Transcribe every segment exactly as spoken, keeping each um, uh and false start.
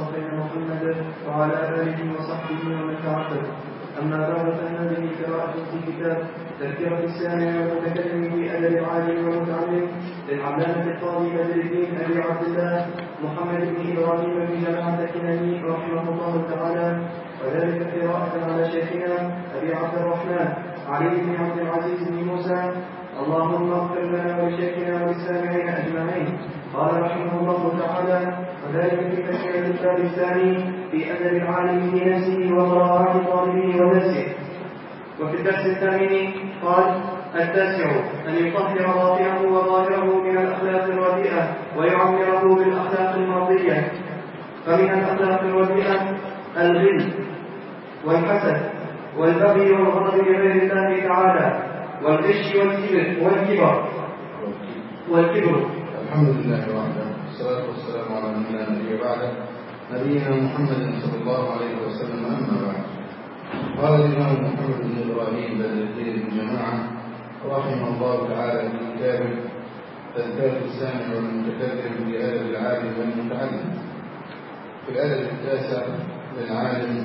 المصطفى محمد وعلى آله وصحبه ومن تعبد. أما بعد فهذه قراءة في كتاب تذكرة السامع والمتكلم في أدب العالم والمتعلم للعلامة القاضي بدر الدين أبي عبد الله محمد بن إبراهيم بن جماعة الكناني رحمه الله تعالى، وذلك قراءة على شيخنا أبي عبد الرحمن علي بن عبد العزيز بن موسى. اللهم اغفر لنا ولشيخنا وللسامعين أجمعين. قال رحمه الله تعالى: وذلك في تشريع الباب الثاني في أدب العالم بنفسه وقراءات طالبه ودرسه. وفي الدرس الثامن قال: التاسع أن يطهر باطنه وظاهره من الأخلاق الرديئة ويعمره بالأخلاق المرضية. فمن الأخلاق الرديئة الغل والحسد والبغي والغضب لغير الله تعالى والغش والكبر والكبر والكبر. الحمد لله وحده، والصلاة والسلام على من لا نبي بعده، نبينا محمد صلى الله عليه وسلم. أما بعد، قال الإمام محمد بن إبراهيم بدر الدين بن جماعة رحمه الله تعالى في كتابه تذكرة السامع والمتكلم في أدب العالم والمتعلم، في الأدب التاسع للعالم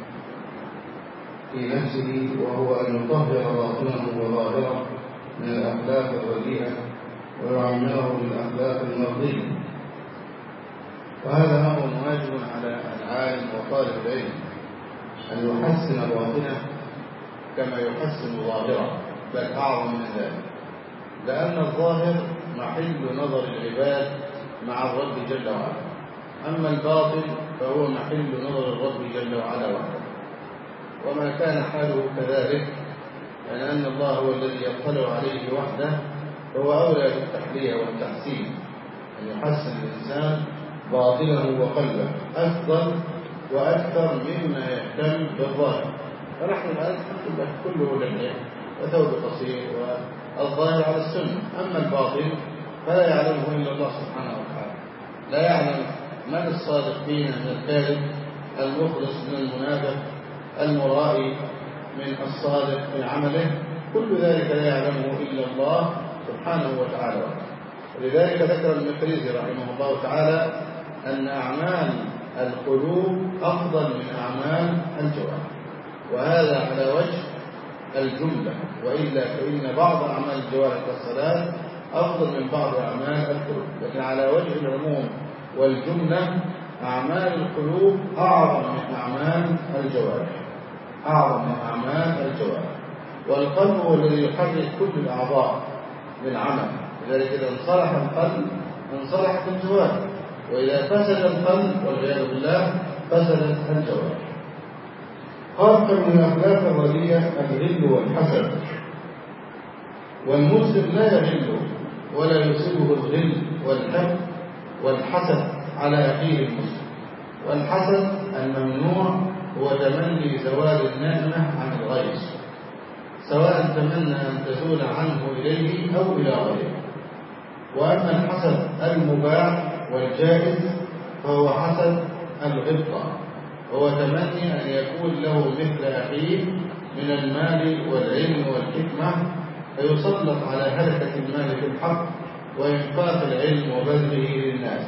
في نفسه، وهو أن يطهر باطنه وظاهره من الأخلاق الرديئة ويعمره بالأخلاق المرضية. وهذا أمر واجب على العالم وطالب العلم أن يحسن باطنه كما يحسن ظاهره، بل أعظم من ذلك، لأن الظاهر محل نظر العباد مع الرب جل وعلا، أما الباطن فهو محل نظر الرب جل وعلا وحده. وما كان حاله كذلك، لأن الله هو الذي يطلع عليه وحده، فهو أولى بالتحلية والتحسين، أن يحسن الإنسان باطنه وقلبه أفضل وأكثر مما يهتم بالظاهر. فنحن الآن الحمد لله كله لحية وثوب قصير والظاهر على السنة، أما الباطن فلا يعلمه إلا الله سبحانه وتعالى. لا يعلم من الصادق فينا من الكاذب، المخلص من المنافق، المرائي من الصادق في عمله، كل ذلك لا يعلمه إلا الله سبحانه وتعالى. ولذلك ذكر المقريزي رحمه الله تعالى أن أعمال القلوب أفضل من أعمال الجوارح، وهذا على وجه الجملة، وإلا فإن بعض أعمال الجوارح والصلاة أفضل من بعض أعمال القلوب، لكن على وجه العموم والجملة أعمال القلوب أعظم من أعمال الجوارح، أعظم من أعمال الجوارح. والقلب هو الذي يحرك كل الأعضاء للعمل، لذلك إذا انصلح القلب انصلحت الجوارح، وإذا فسد القلب والعياذ بالله فسدت الجوارح. قال: من الأخلاق الرديئة الغل والحسد. والمسلم لا يغل ولا يصيبه الغل والحقد والحسد على أخيه المسلم. والحسد الممنوع هو تمني زوال النعمة عن الغير، سواء تمنى أن تزول عنه إليه أو إلى غيره. وأما الحسد المباح والجائز فهو حسد الغبطة، وهو تمني أن يكون له مثل أخيه من المال والعلم والحكمة، فيسلط على هلكة المال في الحق وإنفاق العلم وبذله للناس.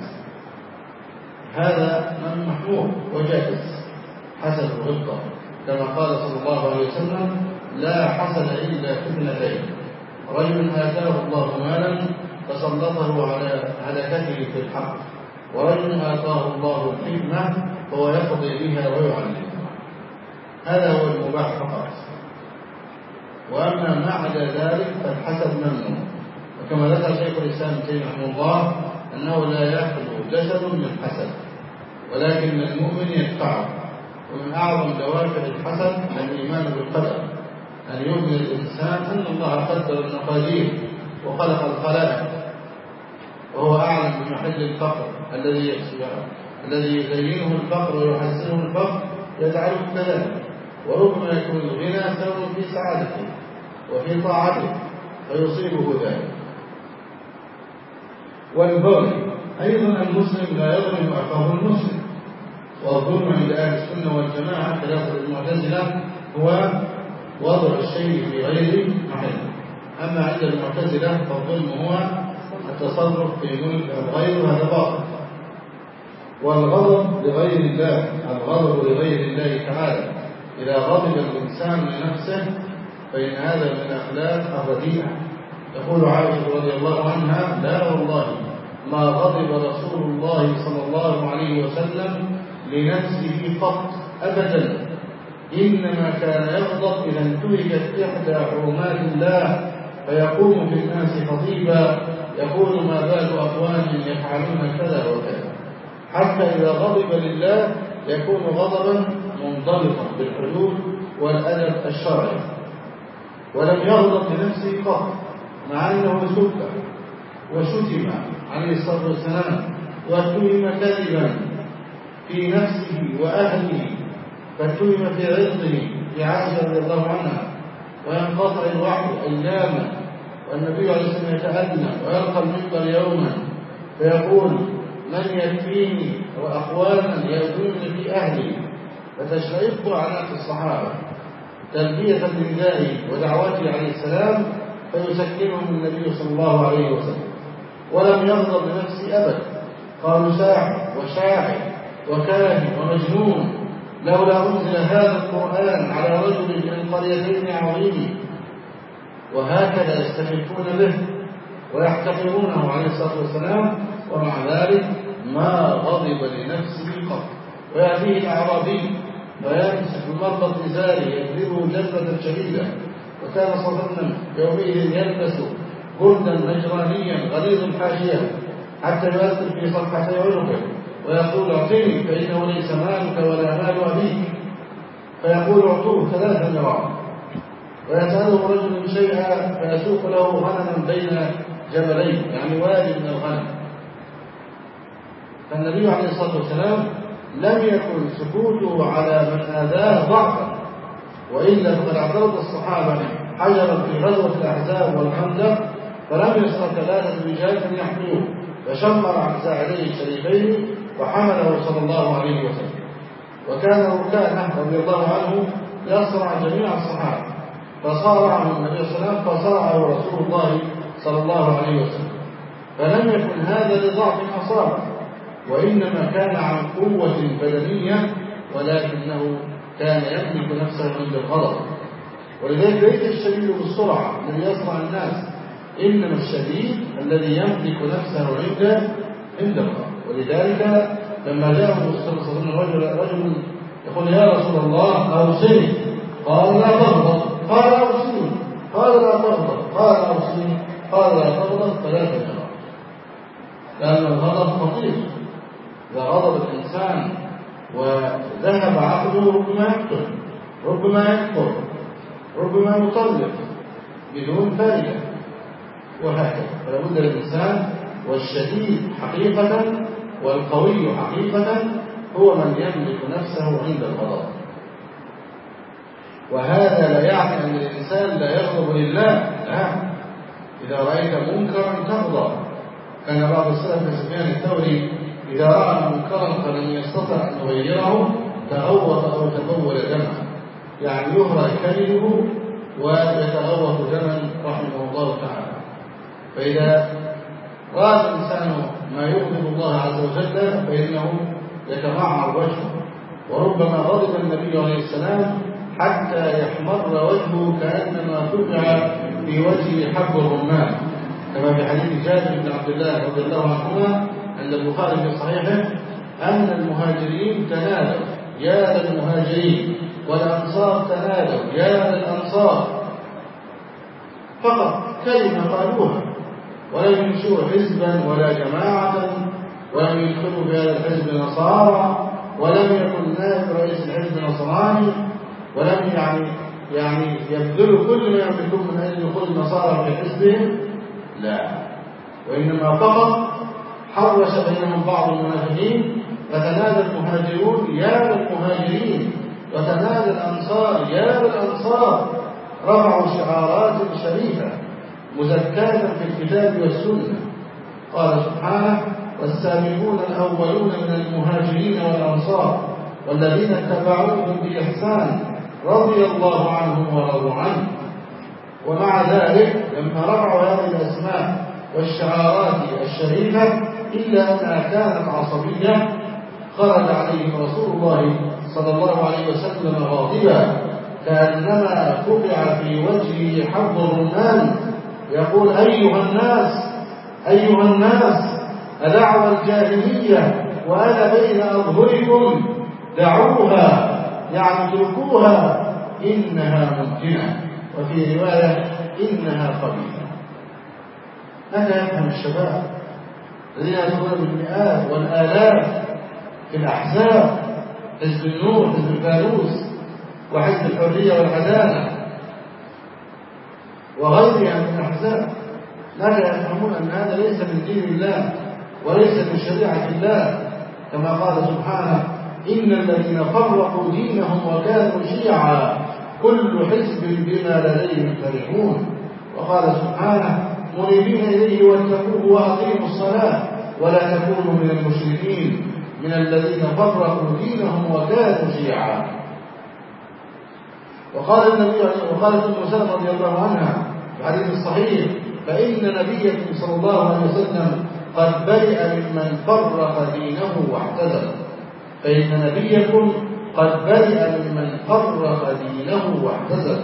هذا من محمود وجائز حسد الغبطة، كما قال صلى الله عليه وسلم: لا حسد إلا في اثنتين: رجل آتاه الله مالا فسلطه على هلكته في الحق، ورجل آتاه الله الحكمة فهو يقضي بها ويعلمها. هذا هو المباح فقط، وأما ما عدا ذلك فالحسد ممنوع. وكما ذكر شيخ الإسلام ابن تيمية رحمه الله أنه لا يخلو جسد من حسد، ولكن المؤمن يدفعه. ومن أعظم دوافع الحسد الإيمان بالقدر، أن يؤمن الإنسان أن الله قدر المقادير وخلق الخلائق، وهو أعلم بمحل الفقر الذي الذي يزينه الفقر ويحسنه الفقر يجعله كذلك. وربما يكون الغنى سبب في سعادته وفي طاعته فيصيبه ذلك. والبغي أيضا، المسلم لا يظلم أخاه المسلم. والظلم عند أهل السنة والجماعة خلاف المعتزلة هو وضع الشيء في غير محله. أما عند المعتزلة فالظلم هو التصرف في ملك الغير، وهذا باطل. والغضب لغير الله، الغضب لغير الله تعالى. إذا غضب الإنسان لنفسه فإن هذا من الأخلاق الرديئة. تقول عائشة رضي الله عنها: لا والله ما غضب رسول الله صلى الله عليه وسلم لنفسه قط أبدا، إنما كان يغضب إذا انتهكت إحدى حرمات الله فيقوم في الناس خطيبا يقول: ما بال أقوام يفعلون كذا وكذا. حتى إذا غضب لله يكون غضبا منضبطا بالحدود والأدب الشرعي، ولم يغضب لنفسه قط، مع أنه سب وشتم عليه الصلاة والسلام واتهم كذبا في نفسه وأهله، فاتهم في عرضه في عائشة رضي الله عنها، وينقطع الوحي أياما، والنبي عليه الصلاة والسلام يتألم ويلقى المنبر يوما فيقول: من يكفيني وأخوانا يأذون في أهلي، فتشرق أعناق الصحابة تلبية لندائه ودعوته عليه السلام، فيسكنهم النبي صلى الله عليه وسلم. ولم يغضب لنفسه أبدا، قالوا: ساحر وشاعر وكاهن ومجنون، لولا أنزل هذا القرآن على رجل من القريتين عظيم. وهكذا يستخفون به ويحتقرونه عليه الصلاة والسلام، ومع ذلك ما غضب لنفسه قط. ويأتيه الأعرابي فيمسك بمربط إزاره يجذبه جذبة شديدة، وكان صلى الله عليه وسلم يومئذ يلبس بردا نجرانيا غليظ الحاشية حتى يؤثر في صفحتي عنقه ويقول: اعطني فإنه ليس مالك ولا مال أبيك، فيقول: اعطوه ثلاث مرات. ويسأله رجل شيئا فيسوق له غنما بين جبلين، يعني وادي من الغنم. فالنبي عليه الصلاة والسلام لم يكن سكوته على من آذاه ضعفا، وإلا فقد اعترض الصحابة حجرا في غزوة الأحزاب والخندق فلم يستطع ثلاثة رجال أن يحملوه، فشمر عن ساعديه الشريفين وحمله صلى الله عليه وسلم. وكان ركانه رضي الله عنه يصرع جميع الصحابة، فصارعه النبي صلى الله عليه وسلم فصارعه رسول الله صلى الله عليه وسلم. فلم يكن هذا لضعف أصابه، وإنما كان عن قوة بدنية، ولكنه كان يملك نفسه عند الغضب. ولذلك ليس الشديد بالسرعة الذي يصرع الناس، إنما الشديد الذي يملك نفسه عند عند الغضب. ولذلك لما جاءه صلى الله عليه وسلم رجل رجل يقول: يا رسول الله أوصني، قال: لا تغضب، قال: أوصني، قال: لا تغضب، قال: أوصني، قال: لا تغضب ثلاث مرات. لأن الغضب خطير. إذا غضب الإنسان وذهب عقله ربما يقتل، ربما يكفر، ربما يطلق بدون فائدة، وهكذا. فلا بد للإنسان، والشديد حقيقة والقوي حقيقة هو من يملك نفسه عند الغضب. وهذا لا يعني أن الإنسان لا يغضب لله، لا. إذا رأيت منكرا تغضب. كان بعض السلف سفيان الثوري إذا رأى منكرا فلم يستطع أن يغيره تغوط أو تبول دما، يعني يهرى كلمه ويتغوط دما رحمه الله تعالى. فإذا رأى الإنسان ما يغضب الله عز وجل فإنه يتمعر وجهه. وربما غضب النبي عليه السلام حتى يحمر وجهه كأنما فقع في وجهه حب الرمان، كما في حديث جابر بن عبد الله رضي الله عنهما عند البخاري في صحيحه أن المهاجرين تنادوا: يا للمهاجرين، والأنصار تنادوا: يا للأنصار. فقط كلمة قالوها، ولم ينشئوا حزبا ولا جماعة، ولم يدخلوا في هذا الحزب نصارى، ولم يكن نائب رئيس الحزب نصراني، ولم يعني يعني يبذلوا كل ما يملكون من أجل دخول النصارى في حزبهم، لا. وإنما فقط حرش بينهم بعض المنافقين، فتنادى المهاجرون: يا للمهاجرين، وتنادى الأنصار: يا للأنصار. رفعوا شعارات شريفة مزكاة في الكتاب والسنة. قال سبحانه: والسابقون الأولون من المهاجرين والأنصار والذين اتبعوهم بإحسان رضي الله عنهم ورضوا عنه. ومع ذلك لما رفعوا هذه الأسماء والشعارات الشريفة إلا أنها كانت عصبية، خرج عليهم رسول الله صلى الله عليه وسلم غاضبا كأنما فقع في وجهه حب الرمان يقول أيها الناس أيها الناس أدعوى الجاهلية وأنا بين أظهركم دعوها يعني اتركوها إنها ممكنة وفي رواية إنها قبيحة. هذا يفهم الشباب الذين يدخلون بالمئات والآلاف في الأحزاب حزب النور حزب الفانوس وحزب الحرية والعدالة وغيرها من الأحزاب. لا يفهمون أن هذا ليس من دين الله وليس من شريعة الله كما قال سبحانه إن الذين فرقوا دينهم وكانوا شيعا كل حزب بما لديهم فرحون. وقال سبحانه منيبين إليه واتقوه وأقيموا الصلاة ولا تكونوا من المشركين من الذين فرقوا دينهم وكانوا شيعا. وقال النبي وقالت أم سلمة رضي الله عنها في الحديث الصحيح فإن نبيكم صلى الله عليه وسلم قد برئ ممن فرق دينه واعتذر. فإن نبيكم قد برئ ممن فرق دينه واعتذر.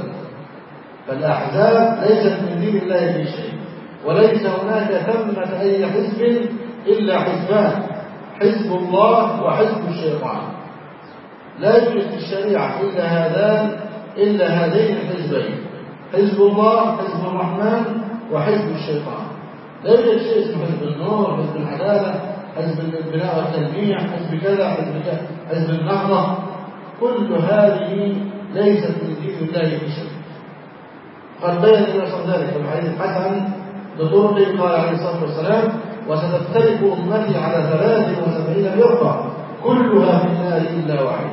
فالأحزاب ليست من دين الله في شيء وليس هناك ثمة أي حزب إلا حزبان حزب الله وحزب الشيطان. لا يوجد في الشريعة إلا هذان إلا هذين الحزبين حزب الله حزب الرحمن وحزب الشيطان. لا يوجد شيء اسمه حزب النور حزب العدالة حزب البناء والتنمية حزب كذا حزب كذا حزب النهضة. كل هذه ليست من دين الله في شيء. قد بين النبي صلى الله عليه وسلم في الحديث الحسن بطرق قال عليه الصلاة والسلام وستفترق أمتي على ثلاث وسبعين فرقة كلها في النار إلا واحد.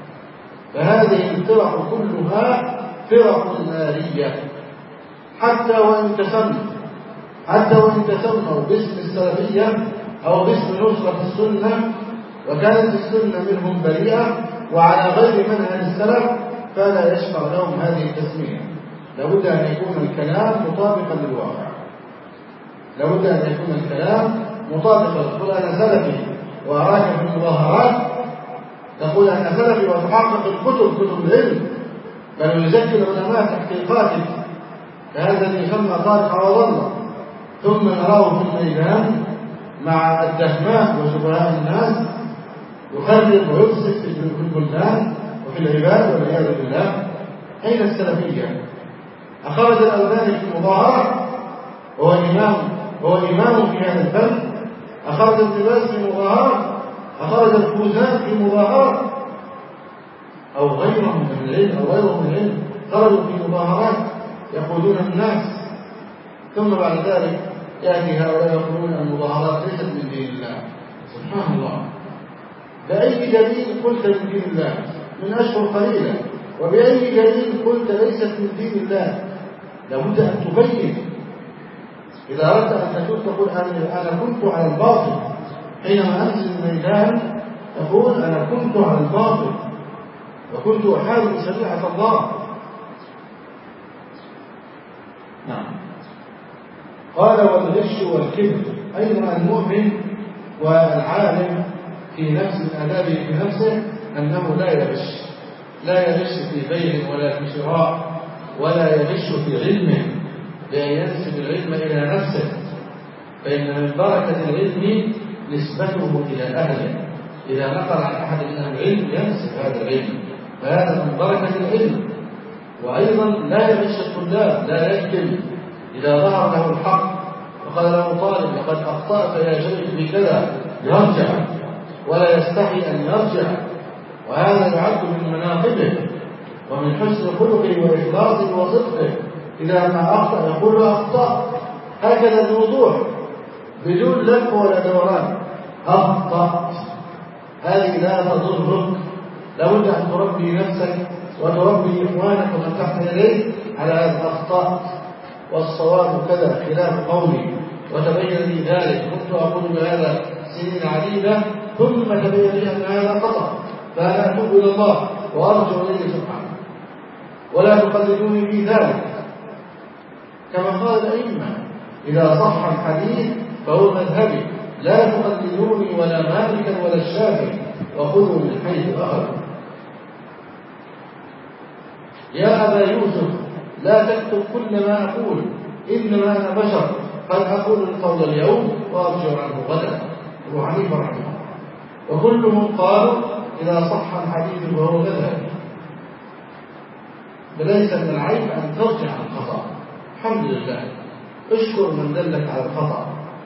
فهذه الفرق كلها فرق نارية حتى وإن تسموا حتى وإن تسموا باسم السلفية أو باسم نصرة السنة وكانت السنة منهم بريئة وعلى غير منهج السلف فلا يشفع لهم هذه التسمية. لابد أن يكون الكلام مطابقا للواقع. لابد أن يكون الكلام مطابقا. تقول أنا سلفي وأراك في المظاهرات تقول أنا سلفي وتحقق الكتب كتب العلم بل يزكي العلماء تحقيقاتك فهذا الذي يسمى طارق وظل ثم نراه في الميدان مع الدهماء وشبهاء الناس يخرب ويفسد في البلدان وفي العباد والعياذ بالله. أين السلفية؟ أخرج الألباني في المظاهرة وهو إمام وهو إمام في هذا الفن. أخرج ابن باز في مظاهرة. أخرج الفوزان في مظاهرة أو غيرهم من العلم أو غيرهم من العلم خرجوا في مظاهرات يقودون الناس ثم بعد ذلك يأتي هؤلاء يقولون المظاهرات ليست من دين الله. سبحان الله. بأي دليل قلت من دين الله من أشهر قليلة وبأي دليل قلت ليست من دين الله؟ لابد أن تبين. إذا أردت أن تقول تقول أنا كنت على الباطل حينما أنزل الميدان تقول أنا كنت على الباطل وكنت أحارب شريعة الله. نعم. قال والغش والكبر أيضا المؤمن والعالم في نفس آدابه في نفسه أنه لا يغش لا يغش في بيع ولا في شراء ولا يغش في علمه لأن ينسب العلم إلى نفسه فإن من بركة العلم نسبته إلى أهله. إذا نقل عن أحد من أهل العلم ينسب هذا العلم فهذا من بركة العلم. وأيضا لا يغش الطلاب لا يكتم إذا ظهر له الحق وقال له طالب لقد أخطأت يا شيخ بكذا يرجع ولا يستحي أن يرجع وهذا يعد من مناقبه ومن حسن خلقه وإخلاصه وصدقه. إذا ما أخطأ يقول له أخطأ هكذا بوضوح بدون لف ولا دوران أخطأت. هذه لا تضرك. لابد أن تربي نفسك وتربي إخوانك ومن تحت يديك على هذا أخطأت والصواب كذا خلاف قولي وتبين لي ذلك كنت أقول بهذا سنين عديدة ثم تبين لي أن هذا خطأ فأنا أتوب إلى الله وأرجو إليه سبحانه ولا تقلدوني في ذلك. كما قال الأئمة إذا صح الحديث فهو مذهبي لا تقلدوني ولا مالكا ولا الشافعي وخذوا من حيث أخذوا. يا أبا يوسف لا تكتب كل ما أقول، إنما أنا بشر قد أقول القول اليوم وأرجع عنه غدا. أبو حنيفة رحمه الله. وكلهم قالوا إذا صح الحديث فهو مذهبي. فليس من العيب أن ترجع عن الخطأ. الحمد لله، اشكر من دلك على الخطأ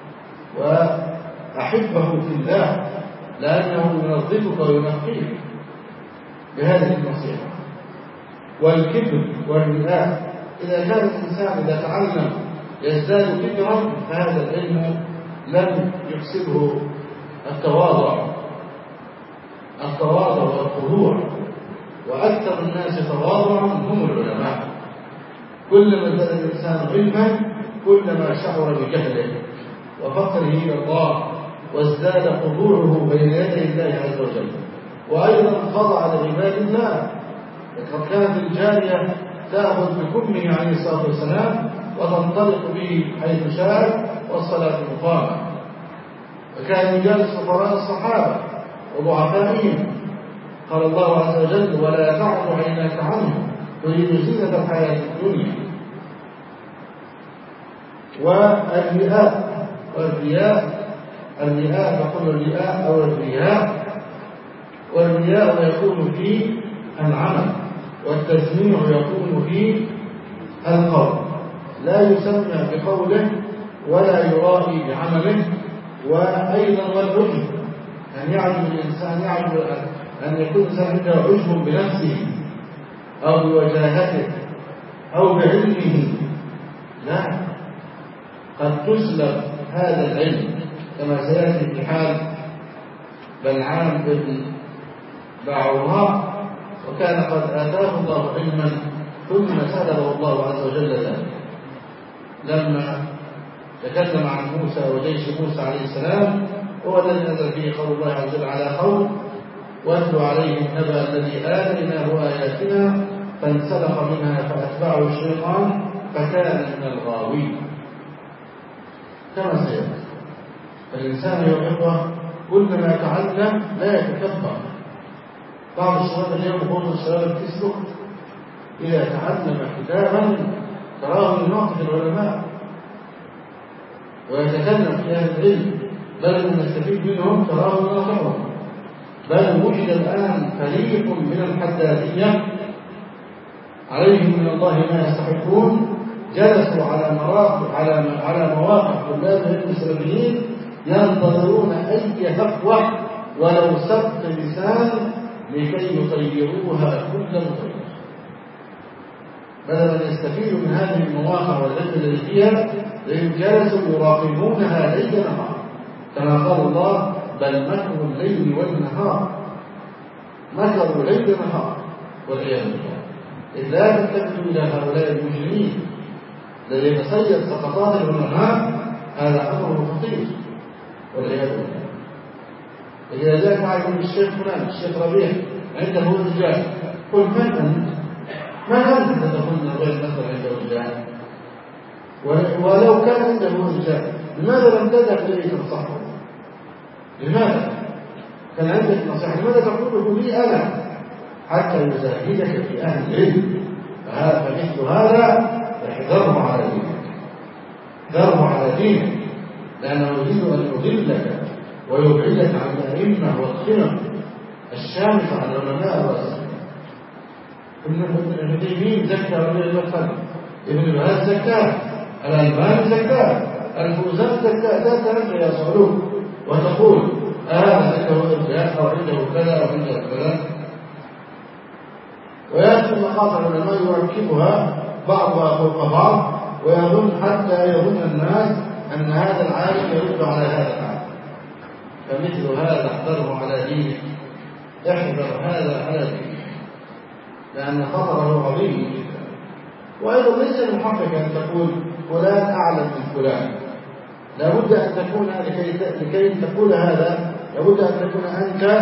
وأحبه في الله، لأنه ينظفك وينقيك بهذه النصيحة. والكبر والرياء، إذا كان الإنسان إذا تعلم يزداد كبرا فهذا العلم لم يكسبه التواضع التواضع والخضوع. وأكثر الناس تواضعا هم العلماء. كلما ازداد الإنسان علما كلما شعر بجهله وفقره إلى الله، وازداد خضوعه بين يدي الله عز وجل، وأيضا خضع لعباد الله. لقد كانت الجارية تأخذ بكمه عليه الصلاة والسلام وتنطلق به حيث شاء والصلاة مقامة. وكان يجالس فقراء الصحابة وضعفائهم. قال الله عز وجل: ولا تعد عيناك عنه تريد زينة الحياة الدنيا. والرياء والرياء الرياء نقول الرياء أو الرياء والرياء يكون في العمل، والتسميع يكون في القول. لا يسمع بقوله ولا يرائي بعمله. وأيضا والعجب، أن يعجب الإنسان يعجب أن يكون الإنسان عنده عجب بنفسه أو بوجاهته أو بعلمه. لا، قد تسلب هذا العلم كما سيأتي في حال بلعام بن باعوراء، وكان قد آتاه الله علما ثم سلبه الله عز وجل ذلك. لما تكلم عن موسى وجيش موسى عليه السلام، هو الذي نزل فيه قول الله عز وجل على قول: واتل عليهم نبأ الذي آتيناه آياتنا فانسلخ منها فأتبعه الشيطان فكان من الغاوين. كما سيأتي. فالإنسان يا إخوة كلما يتعلم لا يتكبر. بعض الشباب اليوم يقول الشباب الفيسبوك إذا تعلم كتابا تراه يناقض العلماء ويتكلم في أهل العلم، بل من يستفيد منهم تراه يناقضهم. بل وجد الآن فريق من الحداثية عليهم من الله ما يستحقون، جلسوا على مراقب على على مواقف طلاب العلم السلفيين ينتظرون أي هفوة ولو سبق لسان لكي يطيروها كل مطير. بدل أن يستفيدوا من هذه المواقع والعلم الذي فيها لأن جلسوا يراقبونها ليل نهار، كما قال الله: بل مكروا الليل والنهار. مكروا ليل نهار والعياذ بالله. إذ لا تلتفتوا إلى هؤلاء المجرمين الذي يتصيد سقطات العلماء، هذا أمر خطير والعياذ بالله. إذا جاءك معكم الشيخ فلان الشيخ ربيع عنده رجال، قل من أنت؟ ما أنت تدخلنا غير مثل عنده رجال؟ ولو كان عنده رجال لماذا لم تذهب إليه تنصحه؟ لماذا؟ كان عندك نصيحة، لماذا تقوله لي أنا حتى يزاهدك في أهل العلم؟ فمثل هذا احذره على دينك، احذره على دينك، لأنه يريد أن يضلك ويبعدك عن الأئمة والقمم الشامخة عن العلماء والأساتذة. ابن تيمية زكى رضي الله عنه، ابن باز زكاه، الألباني زكاه، الفوزان زكاه. لا تنسى يا صعلوك وتقول هذا عنده إرجاء أو عنده كذا أو عنده كذا، ويأتي مقاطع العلماء يركبها بعضها فوق بعض، ويظن حتى يظن الناس أن هذا العالم يرد على هذا العالم. فمثل هذا احذره على دينك، احذر هذا على دينك، لأن خطره عظيم جدا. وأيضا ليس من حقك أن تقول فلان أعلم من فلان. لابد أن تكون لكي لكي تقول هذا لابد أن تكون أنت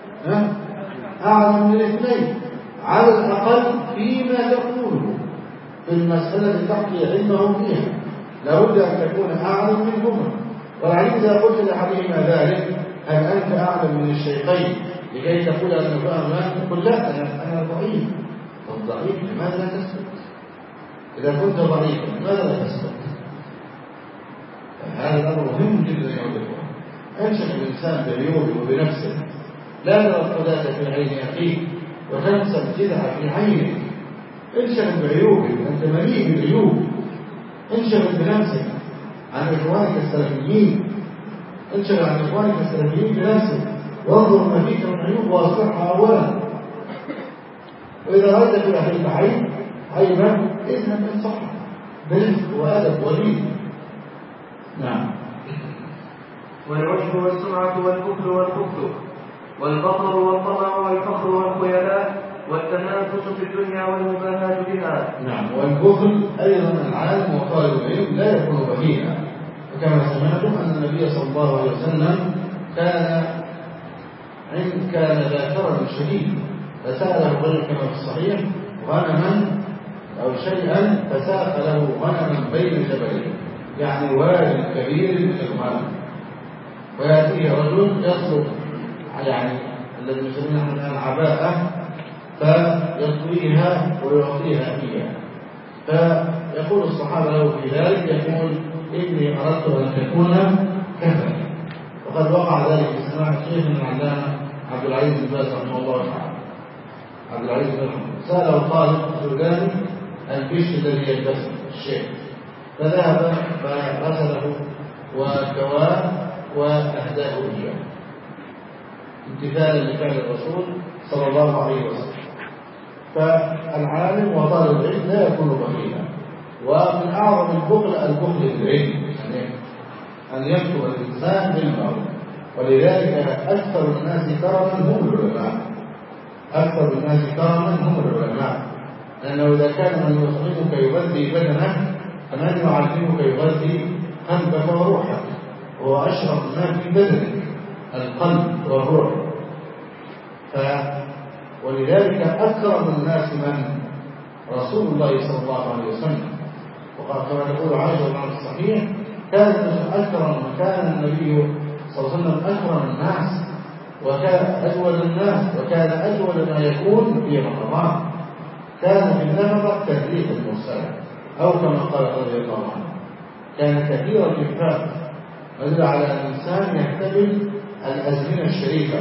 أعلم من الاثنين على الأقل فيما تقوله في المسألة التي تحكي علمه فيها. لابد أن تكون أعلم منهما. ولعل إذا قلت لأحدهما ذلك هل أنت أعلم من الشيخين لكي تقول أنا فاهم تقول لا أنا أنا ضعيف. طب ضعيف لماذا لا تسكت؟ إذا كنت ضعيفا لماذا لا تسكت؟ هذا الأمر مهم جدا يا أخوان. أنشأ الإنسان بعيوبه وبنفسه، لا ترى القذاة في عين أخيك وتنسى الجدع في عينك. انشغل بعيوبك، أنت مليء بالعيوب. انشغل بنفسك عن إخوانك السلفيين، انشغل عن إخوانك السلفيين بنفسك، وانظر ما فيك من عيوب وأصلحها أولا. وإذا رأيت في أخيك عيب عيبا اذهب انصحه برفق وأدب ولين. نعم. والعجب والسمعة والبخل والخبث والبطر والطمع والفخر والخيلاء والتنافس في الدنيا والمباهاة بها. نعم. والبخل أيضا العالم وطالب العلم لا يكون بخيلا، وكما سمعتم أن النبي صلى الله عليه وسلم كان عند كان ذا كرم شديد، فسأله رجل كما في الصحيح غنما أو شيئا فساق له غنما بين جبلين، يعني واد كبير من الغنم، ويأتيه رجل يطلب يعني الذي يسمونه الآن عباءة فيطويها ويعطيها إياه، فيقول الصحابة له في ذلك يقول إني أردت أن تكون كفا. وقد وقع ذلك في سماع الشيخ من العلامة عبد العزيز بن باز رحمه الله تعالى. عبد العزيز بن باز سأله طالب سوداني البش الذي يلبسه الشيخ، فذهب فغسله وكواه وأهداه إياه امتثالا لفعل الرسول صلى الله عليه وسلم. فالعالم وطالب العلم لا يكون بخيلا. ومن أعظم البخل البخل بالعلم، يعني أن يكتب الإنسان بالمعروف. ولذلك أكثر الناس كرما هم العلماء، أكثر الناس كرما هم العلماء، لأنه إذا كان من يطعمك يغذي بدنك فمن يعلمك يغذي قلبك وروحك، وهو أشرف ما في بدنك القلب والروح. ف ولذلك أكرم الناس من رسول الله صلى الله عليه وسلم، وقال كما تقول عائشة عن الصحيح كانت أكرم كان النبي صلى الله عليه وسلم أكرم الناس وكان أجود الناس، وكان أجود ما يكون في رمضان، كان في النفقة كثير المرسلة، أو كما قال رضي الله عنه كان كثير الإنفاق، يدل على أن الإنسان يحتمل الأزمنة الشريفة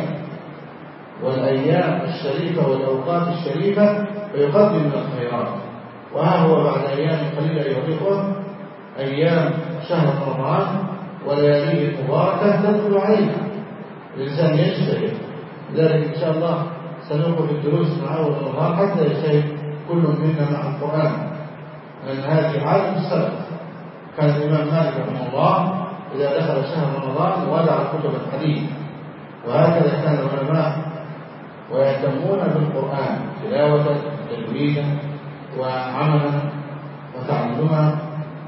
والأيام الشريفة والأوقات الشريفة فيقدم من الخيرات. وها هو بعد أيام قليلة أيها الإخوة أيام شهر رمضان ولياليه المباركة تدخل عليها، الإنسان يجتهد. لذلك إن شاء الله سنقوم بالدروس مع أول رمضان حتى يجتهد كل منا مع القرآن، لأن هذه عادة السلف. كان الإمام مالك رحمه الله إذا دخل شهر رمضان ودع كتب الحديث، وهكذا كان العلماء ويهتمون بالقرآن تلاوة تجويدا وعملا وتعلما.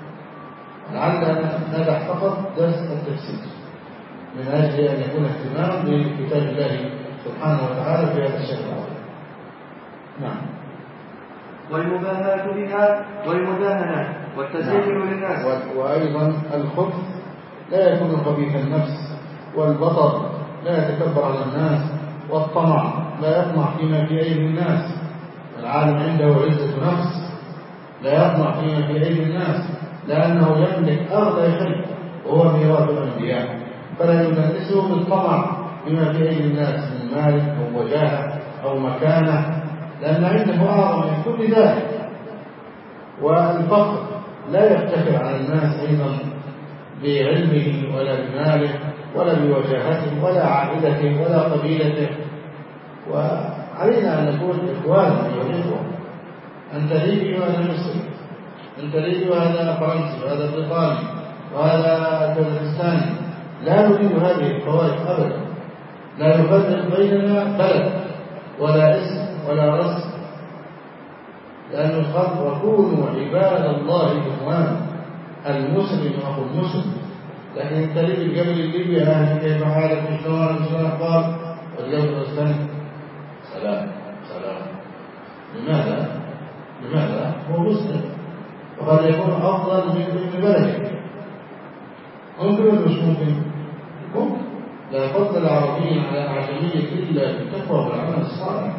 لعلنا ندع فقط درس التفسير من أجل أن يكون اهتمام بكتاب الله سبحانه وتعالى في هذا الشهر العظيم. نعم. والمباهاة بها والمداهنة والتزين نعم. للناس. وأيضا الخبث لا يكون خبيث النفس، والبطر لا يتكبر على الناس، والطمع لا يطمع فيما في أيدي الناس. العالم عنده عزة نفس لا يطمع فيما في أيدي الناس، لأنه يملك أغلى شيء وهو ميراث الأنبياء، فلا يدنسه بالطمع فيما في أيدي الناس من مال أو وجاهة أو مكانة، لأن عنده أعظم من كل ذلك. والفقر لا يفتخر على الناس أيضا بعلمه ولا بماله ولا بوجاهته ولا عائلته ولا قبيلته. وعلينا أن نكون إخوانا أيها الإخوة، أنت ليبي وأنا مصري، أنت ليبي وهذا فرنسي وهذا بريطاني وهذا كازاخستاني، لا نريد هذه الفوارق أبدا، لا نفرق بيننا بلد ولا اسم ولا رسم، لأن الخلق وكونوا عباد الله إخوانا، المسلم أخو المسلم. لكن انت ليه الجبل الليبي أهل كيف حالك شلون شلون أخبار، والجبل الثاني سلام سلام. لماذا؟ لماذا؟ هو مسلم وقد يكون أفضل من ابن بلده. ممكن ولا مش ممكن؟ ممكن. لا فضل عربي على أعجمي إلا بالتقوى والعمل الصالح.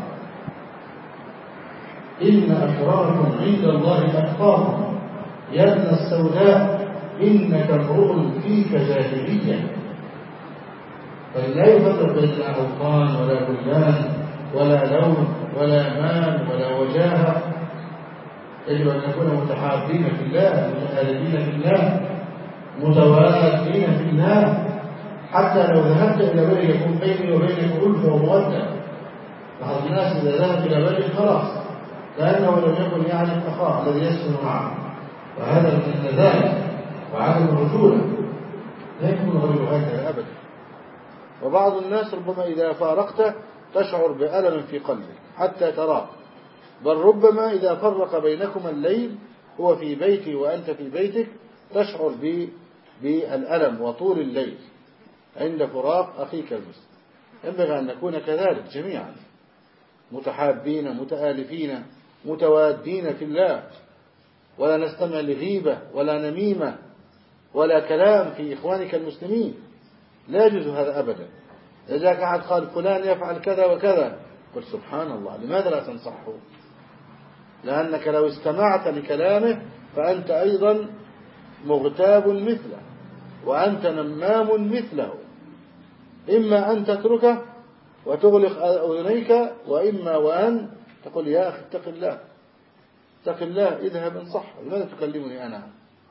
إن أكرمكم عند الله أتقاكم يا ابن السوداء إنك امرؤ فيك جاهلية. فلا يفرق بين أوطان ولا بلدان ولا لون ولا مال ولا وجاهة. يجب أن نكون متحابين في الله، متآلفين في الله، متوادين في الله، حتى لو ذهبت إلى بلد يكون بيني وبينك ألفة ومودة. بعض الناس إذا ذهب إلى بلد خلاص كأنه لم يكن يعرف أخاه الذي يسكن معه، وهذا من النذال وعدم الرجولة. لا يكون غير هكذا أبدا. وبعض الناس ربما إذا فارقته تشعر بألم في قلبك حتى تراه، بل ربما إذا فرق بينكما الليل هو في بيتي وأنت في بيتك تشعر بالألم وطول الليل عند فراق أخيك المسلم. ينبغي أن نكون كذلك جميعا، متحابين متآلفين متوادين في الله، ولا نستمع لغيبة ولا نميمة ولا كلام في إخوانك المسلمين. لا يجوز هذا أبدا. إذا جاءك أحد قال فلان يفعل كذا وكذا قل سبحان الله، لماذا لا تنصحه؟ لأنك لو استمعت لكلامه فأنت أيضا مغتاب مثله وأنت نمام مثله. إما أن تتركه وتغلق أذنيك، وإما وأن تقول يا أخي اتق الله اتق الله اذهب انصح، لماذا تكلمني أنا؟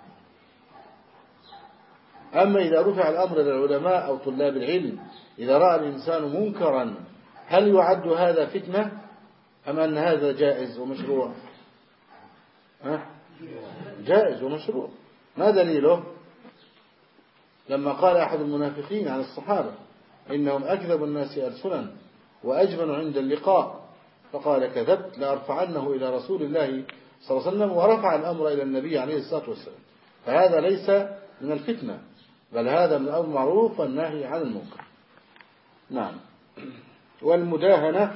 أما إذا رفع الأمر إلى العلماء أو طلاب العلم، إذا رأى الإنسان منكرا هل يعد هذا فتنة أم أن هذا جائز ومشروع؟ ها؟ جائز ومشروع. ما دليله؟ لما قال أحد المنافقين عن الصحابة إنهم أكذب الناس ألسنا وأجبن عند اللقاء، فقال كذبت لأرفعنه إلى رسول الله صلى الله عليه وسلم، ورفع الأمر إلى النبي عليه الصلاة والسلام. فهذا ليس من الفتنة، بل هذا من الأمر المعروف والنهي عن المنكر. نعم. والمداهنة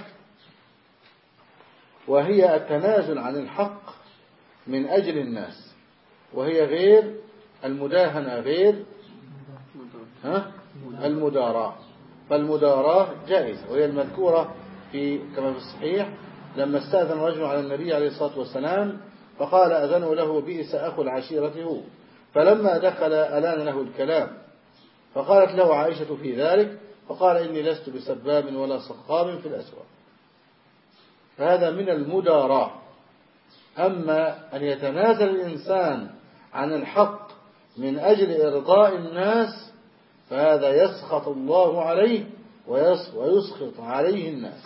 وهي التنازل عن الحق من أجل الناس، وهي غير المداهنة غير ها المداراة. فالمداراة جائزة، وهي المذكورة في كما في الصحيح لما استأذن رجل على النبي عليه الصلاة والسلام فقال أذنوا له بئس أخو العشيرة هو، فلما دخل ألان له الكلام، فقالت له عائشة في ذلك فقال إني لست بسباب ولا صخاب في الأسواق. فهذا من المداراة. أما أن يتنازل الإنسان عن الحق من أجل إرضاء الناس فهذا يسخط الله عليه ويسخط عليه الناس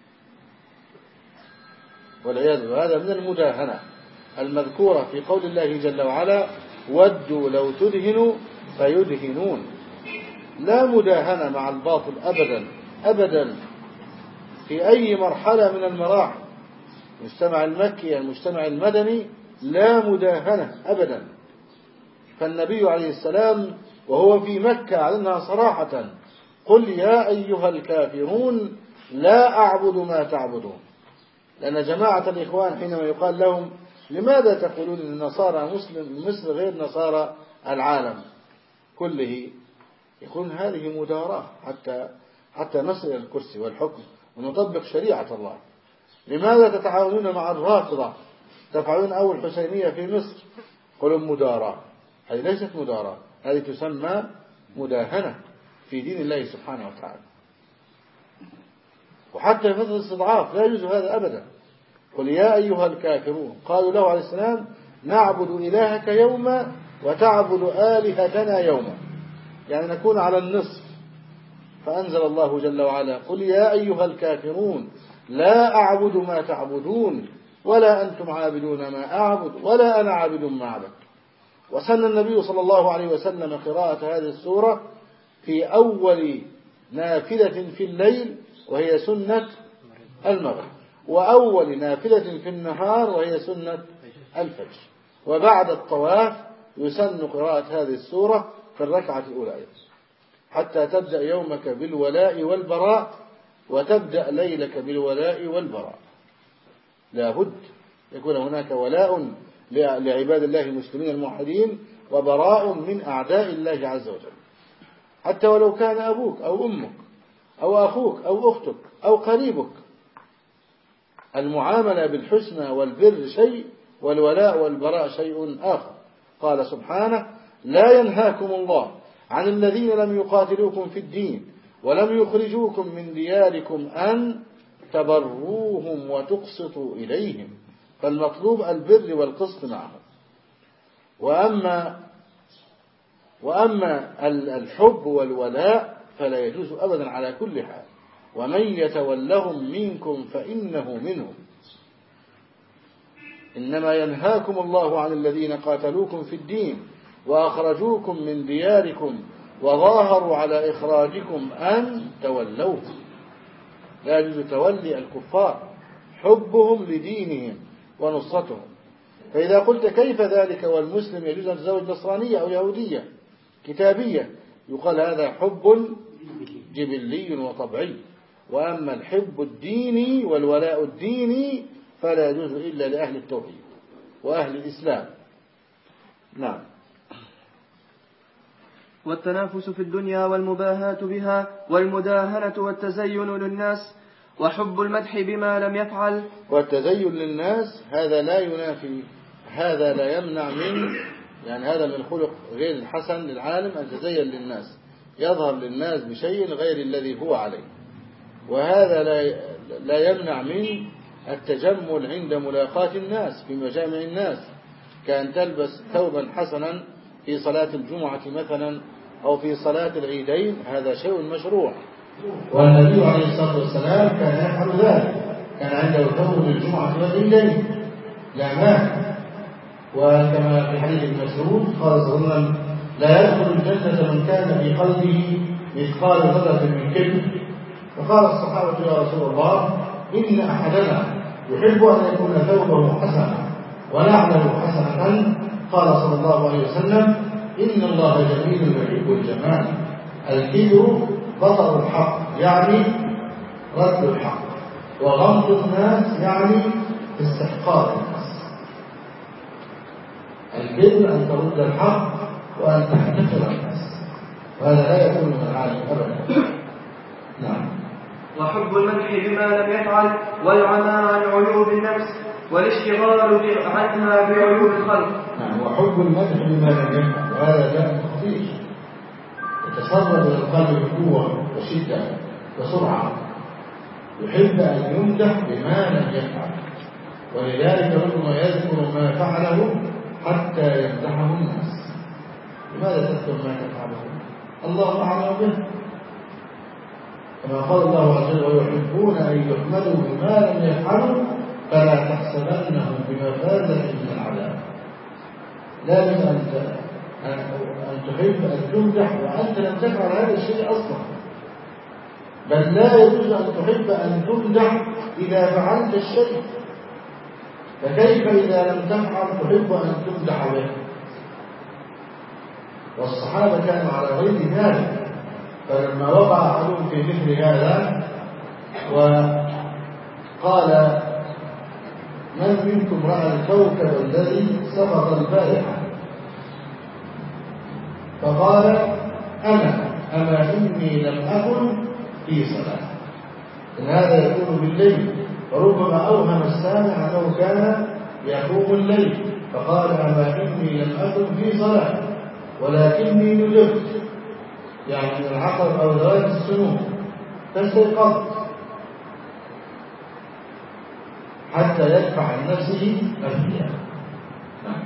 والعياذ بالله. هذا من المداهنة المذكورة في قول الله جل وعلا ودوا لو تدهنوا فيدهنون. لا مداهنة مع الباطل أبدا أبدا في أي مرحلة من المراحل، المجتمع المكي المجتمع المدني لا مداهنة أبدا. فالنبي عليه السلام وهو في مكة أعلنها صراحة قل يا أيها الكافرون لا أعبد ما تعبدون. لأن جماعة الإخوان حينما يقال لهم لماذا تقولون أن النصارى مسلم مصر غير نصارى العالم كله، يقولون هذه مداراة حتى حتى نصل إلى الكرسي والحكم ونطبق شريعة الله. لماذا تتعاونون مع الرافضة تفعلون أول حسينية في مصر؟ قلوا مداراة. هذه ليست مداراة، هذه تسمى مداهنة في دين الله سبحانه وتعالى. وحتى في فترة الاستضعاف لا يجوز هذا أبدا. قل يا أيها الكافرون قالوا له عليه السلام نعبد إلهك يوما وتعبد آلهتنا يوما، يعني نكون على النصف. فأنزل الله جل وعلا قل يا أيها الكافرون لا أعبد ما تعبدون ولا أنتم عابدون ما أعبد ولا أنا عابد ما عبد. وسن النبي صلى الله عليه وسلم قراءة هذه السورة في أول نافلة في الليل وهي سنة المغرب، وأول نافلة في النهار وهي سنة الفجر، وبعد الطواف يسن قراءة هذه السورة في الركعة الأولى حتى تبدأ يومك بالولاء والبراء وتبدأ ليلك بالولاء والبراء. لا بد يكون هناك ولاء لعباد الله المسلمين الموحدين وبراء من أعداء الله عز وجل. حتى ولو كان أبوك أو أمك أو أخوك أو أختك أو قريبك. المعاملة بالحسنى والبر شيء، والولاء والبراء شيء آخر. قال سبحانه: لا ينهاكم الله عن الذين لم يقاتلوكم في الدين ولم يخرجوكم من دياركم أن تبروهم وتقسطوا إليهم. فالمطلوب البر والقسط معهم. وأما وأما الحب والولاء فلا يجوز أبدا على كل حال. ومن يتولهم منكم فإنه منهم. إنما ينهاكم الله عن الذين قاتلوكم في الدين وأخرجوكم من دياركم وظاهروا على إخراجكم أن تولوهم. لا يجوز تولي الكفار، حبهم لدينهم ونصرتهم. فإذا قلت كيف ذلك والمسلم يجوز أن يتزوج نصرانية أو يهودية كتابية، يقال هذا حب جبلي وطبعي. وأما الحب الديني والولاء الديني فلا يجوز إلا لأهل التوحيد وأهل الإسلام. نعم. والتنافس في الدنيا والمباهاة بها والمداهنة والتزين للناس وحب المدح بما لم يفعل. والتزين للناس هذا لا ينافي، هذا لا يمنع من، يعني هذا من الخلق غير الحسن للعالم أن تزين للناس، يظهر للناس بشيء غير الذي هو عليه. وهذا لا لا يمنع من التجمل عند ملاقاة الناس في مجامع الناس، كأن تلبس ثوبا حسنا في صلاة الجمعة مثلا أو في صلاة العيدين، هذا شيء مشروع. والنبي عليه الصلاة والسلام كان يفعل ذلك، كان عنده ثوب للجمعة والعيدين لا مانع. وكما في حديث ابن مسعود قال صلى الله عليه وسلم: لا يدخل الجنة من كان في قلبه مثقال ذرة من كبر. فقال الصحابة: يا رسول الله، إن أحدنا يحب أن يكون ثوبه حسنا ونعله حسنة. قال صلى الله عليه وسلم: إن الله جميل يحب الجمال. الكبر بطر الحق يعني رد الحق، وغمط الناس يعني استحقار الناس. الكبر أن ترد الحق وأن تحتقر الناس، وهذا لا يكون من العالم أبدا. نعم. وحب المدح بما لم يفعل والعمى عن عيوب النفس والاشتغال عنها بعيوب الخلق. نعم. وحب المدح بما لم يفعل، وهذا داء خطير يتسرب إلى القلب بقوة وشدة وسرعة. يحب أن يمدح بما لم يفعل، ولذلك ربما يذكر ما فعله حتى يمدحه الناس. لماذا تذكر ما تفعله؟ الله أعلم به. كما قال الله عز وجل: ويحبون أن يحمدوا بما لم يفعلوا فلا تحسبنهم بمفازة من العذاب. لازم أن أن تحب أن تمدح وأنت لم تفعل هذا الشيء أصلا، بل لا يجوز أن تحب أن تمدح إذا فعلت الشيء، فكيف إذا لم تفعل تحب أن تمدح به؟ والصحابة كانوا على غير ذلك. فلما وقع أحدهم في مثل هذا وقال: من منكم رأى الكوكب الذي سقط البارحة؟ فقال: أنا، أما إني لم أكن في صلاة. إن هذا يكون بالليل، وربما أوهم السامع أنه كان يقوم الليل، فقال: أما إني لم أكن في صلاة ولكني نذرت، يعني من العقل أو ذوات السنون، فاستيقظت حتى يدفع عن نفسه أهلها. نعم.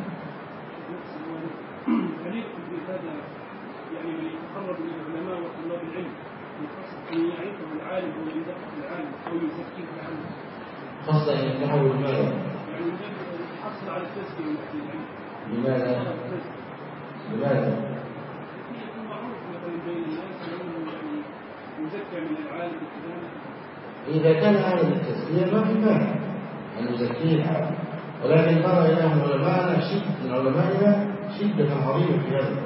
يعني من يتقرب الى العلماء وطلاب العلم ان يعرفه العالم او يمدحه العالم او يزكيه العالم، خاصة أن يمدحه المال، يعني يحصل على التزكية من أهل العلم. لماذا؟ لماذا؟ يكون معروف مثلا بين الناس انه يعني يزكى من العالم بالكلام. إذا كان هذا التزكية ما في مانع أن يزكيه العالم، ولكن ترى إليهم علماءنا شدة من علمائنا شدة عظيمة في هذا.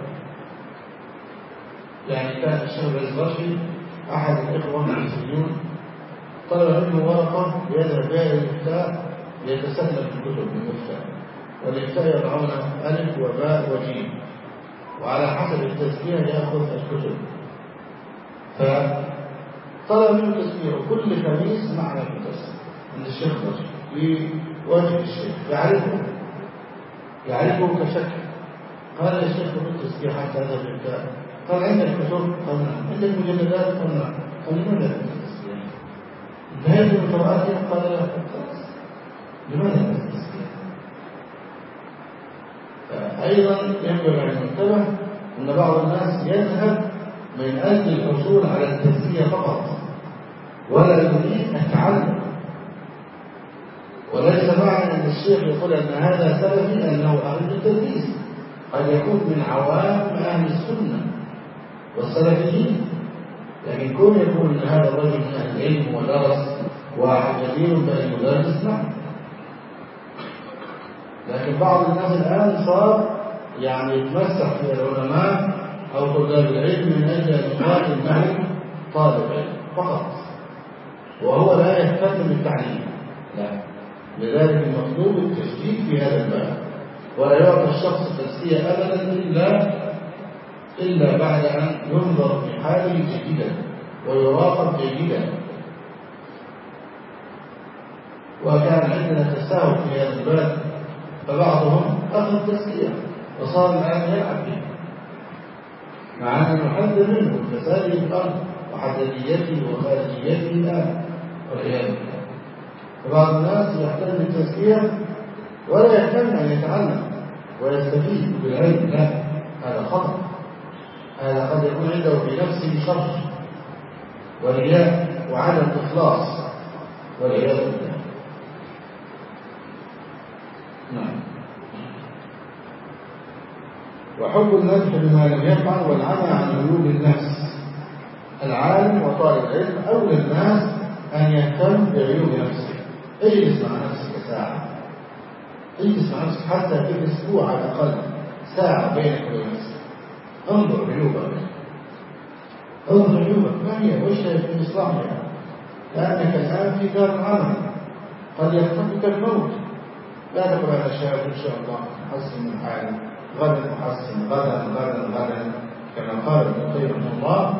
يعني كان الشيخ الأزهري أحد الإخوة المسلمين طلب منه ورقة يذهب بها الإفتاء ليتسلم في الكتب من الإفتاء، والإفتاء يضعون ألف وباء وجيم، وعلى حسب التزكية يأخذ الكتب. فطلب منه تسميع كل خميس معنى متسم عند الشيخ رجل لوجه الشيخ يعرفه يعرفه كشكل. قال يا شيخ قلت تسبيح حتى هذا الكتاب. قال عندك كتب؟ قال نعم. عندك مجلدات؟ قال نعم. قال لماذا لا تسبيح؟ انتهيت من قراءتها؟ قال لا. خلاص لماذا لا تسبيح؟ فأيضا ينبغي أن ننتبه أن بعض الناس يذهب من أجل الحصول على التزكية فقط ولا يريد التعلم. وليس معنى أن الشيخ يقول أن هذا سلفي أنه أهل التدريس، قد يكون من عوام أهل السنة والسلفيين، لكن كون يقول أن هذا الرجل من أهل العلم ودرس وجدير بأن يدرس نعم. لكن بعض الناس الآن صار يعني يتمسح في العلماء أو طلاب العلم من أجل أن يقال إنه طالب علم فقط وهو لا يهتم بالتعليم. لا، لذلك المطلوب التشديد في هذا الباب، ولا يعطى الشخص التزكية أبدا إلا إلا بعد أن ينظر في حاله جيدا ويراقب جيدا. وكان عندنا تساهل في هذا الباب، فبعضهم أخذ تزكية وصار الآن يلعب به، مع أن نحذر منه فساد الأرض وحدثيته وخارجيته الآن والعياذ بالله. فبعض الناس يحتاج للتزكية ولا يهتم أن يتعلم ويستفيد بالعلم، لا، هذا خطأ. هذا قد يكون عنده في نفسه شر ورياء وعدم إخلاص والعياذ بالله. نعم. وحب المدح بما لم يفعل والعمى عن عيوب النفس. العالم وطالب العلم أولى الناس أن يهتم بعيوب نفسه. اجلس مع نفسك ساعة، اجلس مع نفسك حتى في الأسبوع على الأقل ساعة بينك وبين نفسك، انظر عيوبك، انظر عيوبك ما هي وش في إصلاحها، لأنك الآن في دار العمل قد يخطفك الموت. لا تقول أنا شاب إن شاء الله أحسن من حالي، غدا أحسن، غدا غدا غدا، كما قال ابن القيم رحمه الله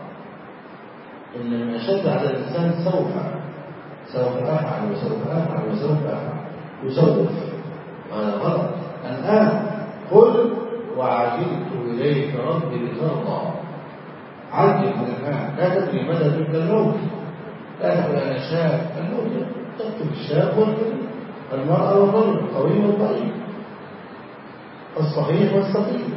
إن من أشد على الإنسان سوف سوف أفعل وسوف أفعل وسوف أفعل يسوف، وهذا غلط. الآن قل وعجلت إليك ربي لترضى، عجل من الآن، لا تدري متى تبدأ الموت. لا تقول أنا شاب، الموت تكتب الشاب والكبير، المرأة والرجل، القوي والضعيف، الصحيح والسقيم.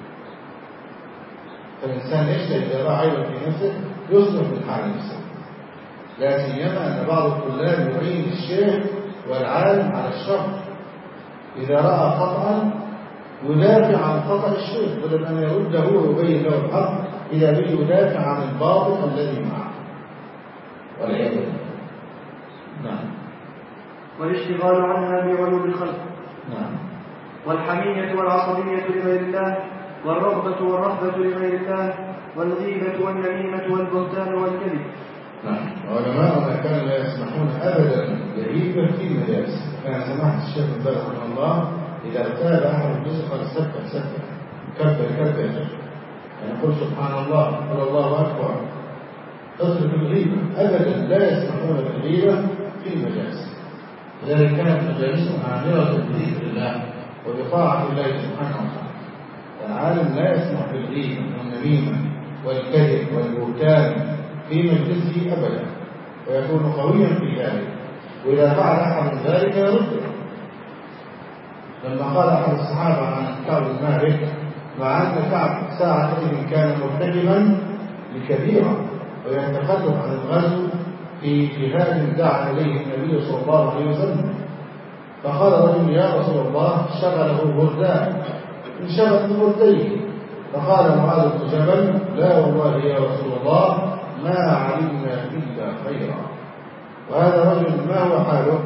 فالإنسان يجتهد إذا رأى عيبا في نفسه يصلح من حال نفسه، لا سيما أن بعض الطلاب يعين الشيخ والعالم على الشر. إذا رأى خطأ يدافع عن خطأ الشيخ بدل أن يرده ويبين له الحق، إذا به يدافع عن الباطل الذي معه والعياذ بالله. نعم. والاشتغال عنها بعلوم الخلق. نعم. والحمية والعصبية لغير الله، والرغبة والرهبة لغير الله، والغيبة والنميمة والبهتان والكذب. نعم. علماؤنا كانوا لا يسمحون أبدا بالغيبة في المجالس. كان سماحة الشيخ بن باز رحمه الله إذا ارتاب أحد الجزء قال سبح سبح كبر كبر، يعني يقول سبحان الله، قل الله أكبر، اترك الغيبة. أبدا لا يسمحون بالغيبة في المجالس. لذلك كانت مجالسهم عامرة بذكر الله وبطاعة الله سبحانه وتعالى. العالم لا يسمح بالغيبة والنميمة والكذب والبهتان في مجلسه أبدا، ويكون قويا في ذلك، وإذا فعل أحد من ذلك يرده. لما قال أحد الصحابة عن كعب بن مالك مع أن كعب ساعة إذن كان مرتكبا لكبيرة ويتخلف عن الغزو في جهاد دعا إليه النبي صلى الله عليه وسلم، فقال رجل يا رسول الله شغله بردان انشغل ببرديه، فقال معاذ بن جبل لا والله يا رسول الله ما علمنا إلا خيرا. وهذا رجل ما هو حاله؟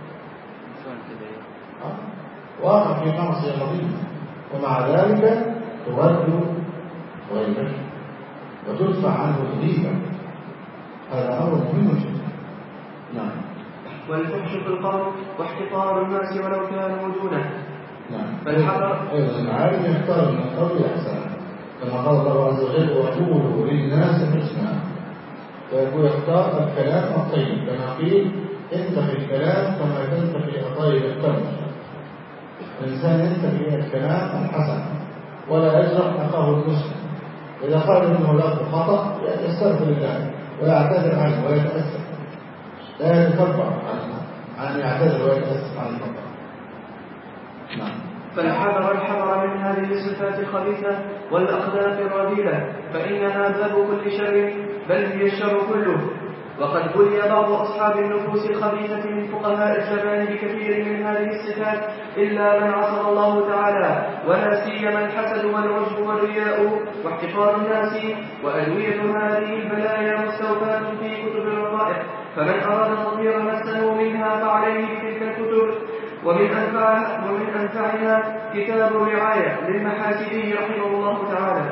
واقع في معصية عظيمة، ومع ذلك ترد غيبته وتدفع عنه الغيبة. هذا أمر مهم جدا. نعم. والفحش في القول واحتقار الناس ولو كانوا دونه. نعم. فالحذر أيضا العالم يختار من القول أحسن، كما قال الله عز وجل وقولوا للناس حسنا، فيقول يختار الكلام الطيب كما قيل انتقي الكلام كما تنتقي الطيب التمر. الإنسان ينتقي الكلام الحسن ولا يجرح أخاه المسلم. إذا قال منه له خطأ يستغفر الله ويعتذر عنه ويتأسف، لا يتكبر عن يعتذر ويتأسف عن الخطأ. نعم. فالحذر الحذر من هذه الصفات الخبيثة والأخلاق الرذيلة، فإنها باب كل شر، بل هي الشر كله. وقد بلي بعض أصحاب النفوس الخبيثة من فقهاء الزمان بكثير من هذه الصفات إلا من عصم الله تعالى، ولا سيما الحسد والعجب والرياء واحتقار الناس. وأدوية هذه البلايا مستوفاة في كتب الرقائق، فمن أراد تطهير نفسه منها فعليه بتلك الكتب. ومن أنفعها, ومن أنفعها كتاب الرعاية للمحاسبي رحمه الله تعالى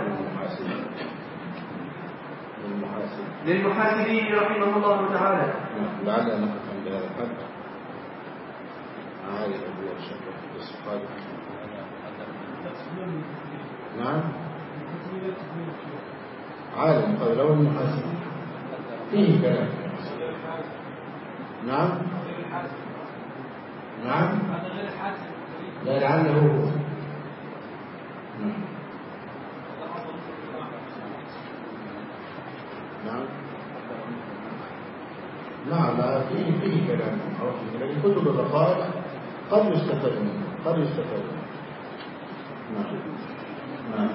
للمحاسبي رحمه الله تعالى. لعل أن نقف عند هذا الحد. عالم أبو الشيخ الصحابي. نعم عالم قال له المحاسبي فيه كلام. نعم نعم لا لعله هو. نعم نعم نعم فيه فيه كلام، لكن كتب الرقائق قد يستفاد منه قد يستفاد منه. نعم نعم.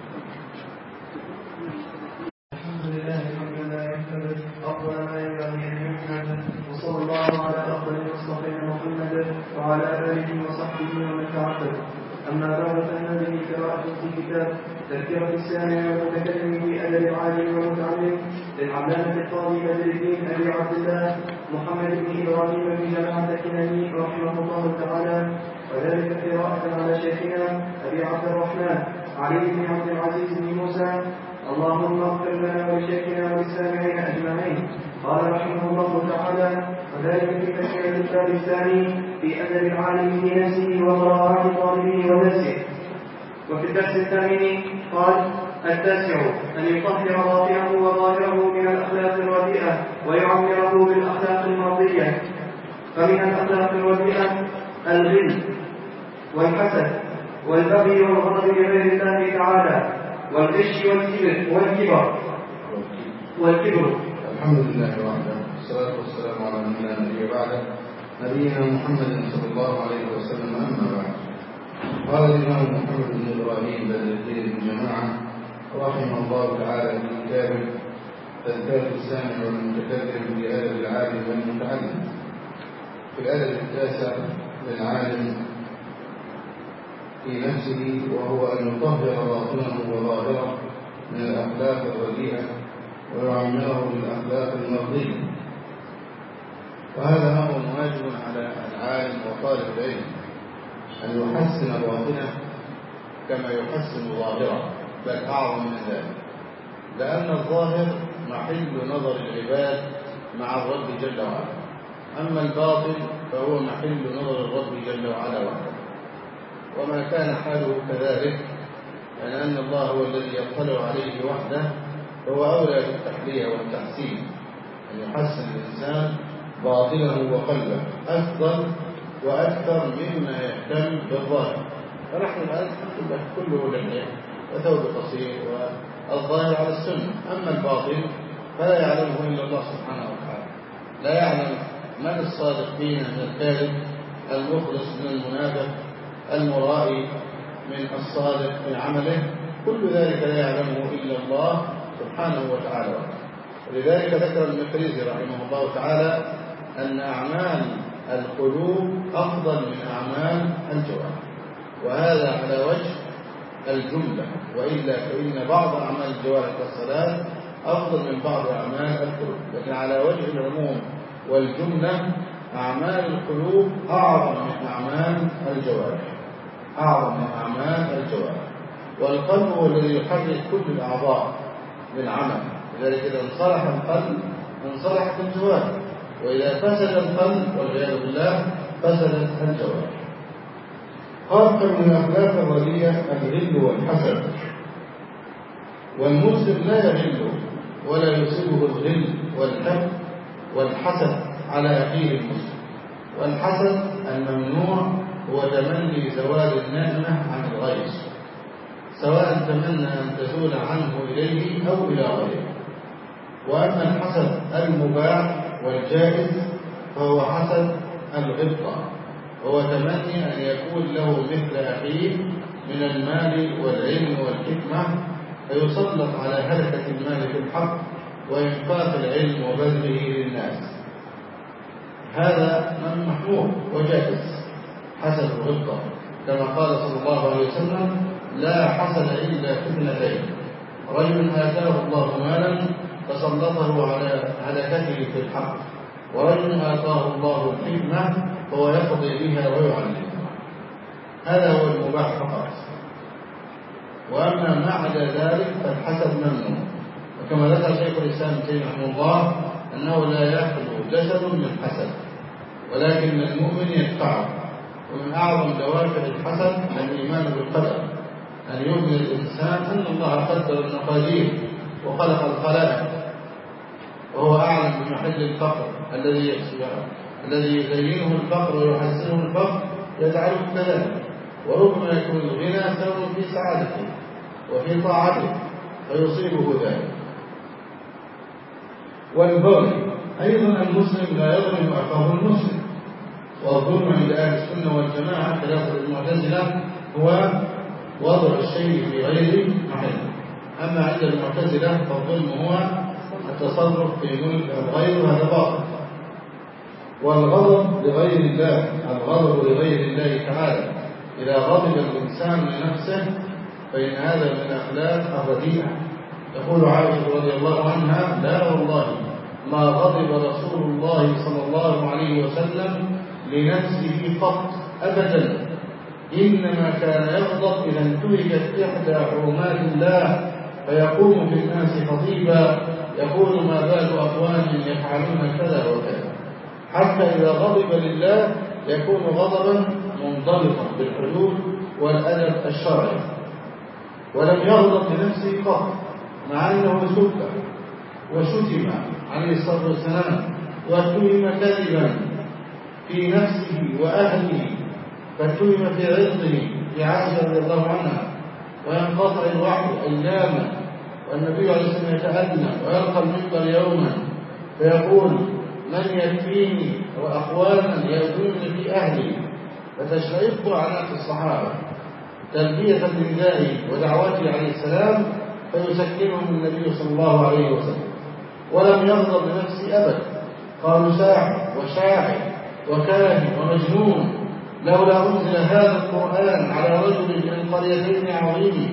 الحمد لله حمدا لا يحمد أفضل ما ينبغي أن يحمد، وصلى الله على أفضل المصطفين محمد وعلى آله وصحبه ومن تعبد. أما بعد فإن به قراءة في كتاب تذكرة السامع والمتكلم في أدب العالم والمتعلم للعلامة القاضي بدر الدين أبي عبد الله محمد بن إبراهيم بن جماعة الكناني رحمه الله تعالى، وذلك قراءة على شيخنا أبي عبد الرحمن علي بن عبد العزيز بن موسى. اللهم اغفر لنا ولشيخنا وللسامعين أجمعين. قال رحمه الله تعالى: وذلك في تفسير الكتاب الثاني في أدب العالم في نفسه وقراءات طالبه ودرسه. وفي الدرس الثامن قال: التاسع أن يطهر باطنه وظاهره من الأخلاق الرديئة ويعمره بالأخلاق المرضية. فمن الأخلاق الرديئة الغل والحسد والبغي والغضب لغير الله تعالى والغش والكبر والكبر والكبر. الحمد لله وحده، والصلاة والسلام على من لا نبي بعده، نبينا محمد صلى الله عليه وسلم. أما بعد، قال الإمام محمد بن إبراهيم بدر الدين بن جماعة رحمه الله تعالى في كتابه تذكرة السامع والمتكلم في أدب العالم والمتعلم. في الأدب التاسع للعالم في نفسه، وهو أن يطهر باطنه وظاهره من الأخلاق الرديئة ويعمره بالأخلاق المرضية. وهذا أمر واجب على العالم وطالب العلم أن يحسن باطنه كما يحسن ظاهره، بل أعظم من ذلك، لأن الظاهر محل نظر العباد مع الرب جل وعلا، أما الباطن فهو محل نظر الرب جل وعلا وحده. وما كان حاله كذلك، لأن الله هو الذي يطلع عليه وحده، فهو أولى بالتحلية والتحسين، أن يحسن الإنسان باطنه وقلبه أفضل وأكثر مما يهتم بالظاهر. فنحن الآن كله لحية وثوب قصير والظاهر على السنة، أما الباطن فلا يعلمه إلا الله سبحانه وتعالى. لا يعلم من الصادق فينا من الكاذب، المخلص من المنافق، المرائي من الصادق في عمله، كل ذلك لا يعلمه إلا الله سبحانه وتعالى. ولذلك ذكر المقريزي رحمه الله تعالى أن أعمال القلوب أفضل من أعمال الجوارح، وهذا على وجه الجملة، وإلا فإن بعض أعمال الجوارح كالصلاة أفضل من بعض أعمال القلوب، لكن على وجه العموم والجملة أعمال القلوب أعظم من أعمال الجوارح، أعظم من أعمال الجوارح. والقلب هو الذي يحرك كل الأعضاء بالعمل، لذلك إذا انصلح القلب انصلحت الجوارح، وإذا فسد القلب والعياذ بالله فسدت الجوارح. قال: من الأخلاق الرديئة الغل والحسد والمسلم لا يغل ولا يصيبه الغل والحقد والحسد على أخيه المسلم. والحسد الممنوع هو تمني زوال النعمة عن الغير، سواء تمنى أن تزول عنه إليه أو إلى غيره. وأما الحسد المباح والجائز فهو حسد الغبطة، هو تمني أن يكون له مثل أخيه من المال والعلم والحكمة، فيسلط على هلكة المال في الحق وإنفاق العلم وبذله للناس. هذا من محمود وجائز حسد الغبطة، كما قال صلى الله عليه وسلم: لا حسد إلا في اثنتين، رجل آتاه الله مالا فسلطه على هلكته في الحق، ورجل آتاه الله الحكمة فهو يقضي بها ويعلمها. هذا هو المباح فقط. وأما ما عدا ذلك فالحسد ممنوع. وكما ذكر شيخ الإسلام ابن تيمية رحمه الله أنه لا يخلو جسد من حسد، ولكن المؤمن يدفعه. ومن أعظم دوافع الحسد الإيمان بالقدر، أن يؤمن الإنسان أن الله قدر المقادير وخلق الخلائق، وهو أعلم بمحل الفقر الذي الذي يزينه الفقر ويحسنه الفقر يجعله كذلك. وربما يكون الغنى سبب في سعادته وفي طاعته فيصيبه ذلك. والبغي أيضا، المسلم لا يظلم أخاه المسلم. والظلم عند أهل السنة والجماعة خلاف المعتزلة هو وضع الشيء في غير محله. أما عند المعتزلة فالظلم هو التصرف في ملك الغير، هذا باطل. والغضب لغير الله، الغضب لغير الله تعالى، إذا غضب الإنسان لنفسه فإن هذا من أخلاق الرديئة. تقول عائشة رضي الله عنها: لا والله ما غضب رسول الله صلى الله عليه وسلم لنفسه قط أبدا، إنما كان يغضب إذا انتهكت إحدى حرمات الله فيقوم في الناس خطيبا يقول: ما بال أقوام يفعلون كذا وكذا. حتى إذا غضب لله يكون غضبا منضبطا بالحدود والأدب الشرعي، ولم يغضب لنفسه قط، مع أنه سب وشتم عليه الصلاة والسلام واتهم كذبا في نفسه وأهله، فاتهم في عرضه في عائشة رضي الله عنها، وينقطع الوحي أياما، والنبي عليه الصلاة والسلام يتألم ويلقى المنبر يوما فيقول: من يكفيني وأخوانا يأذون في أهلي، فتشرئب أعناق الصحابة تلبية لندائه ودعوته عليه السلام، فيسكنهم النبي صلى الله عليه وسلم. ولم يغضب لنفسه أبدا، قالوا ساحر وشاعر وكاهن ومجنون، لولا أنزل هذا القرآن على رجل من القريتين عظيم.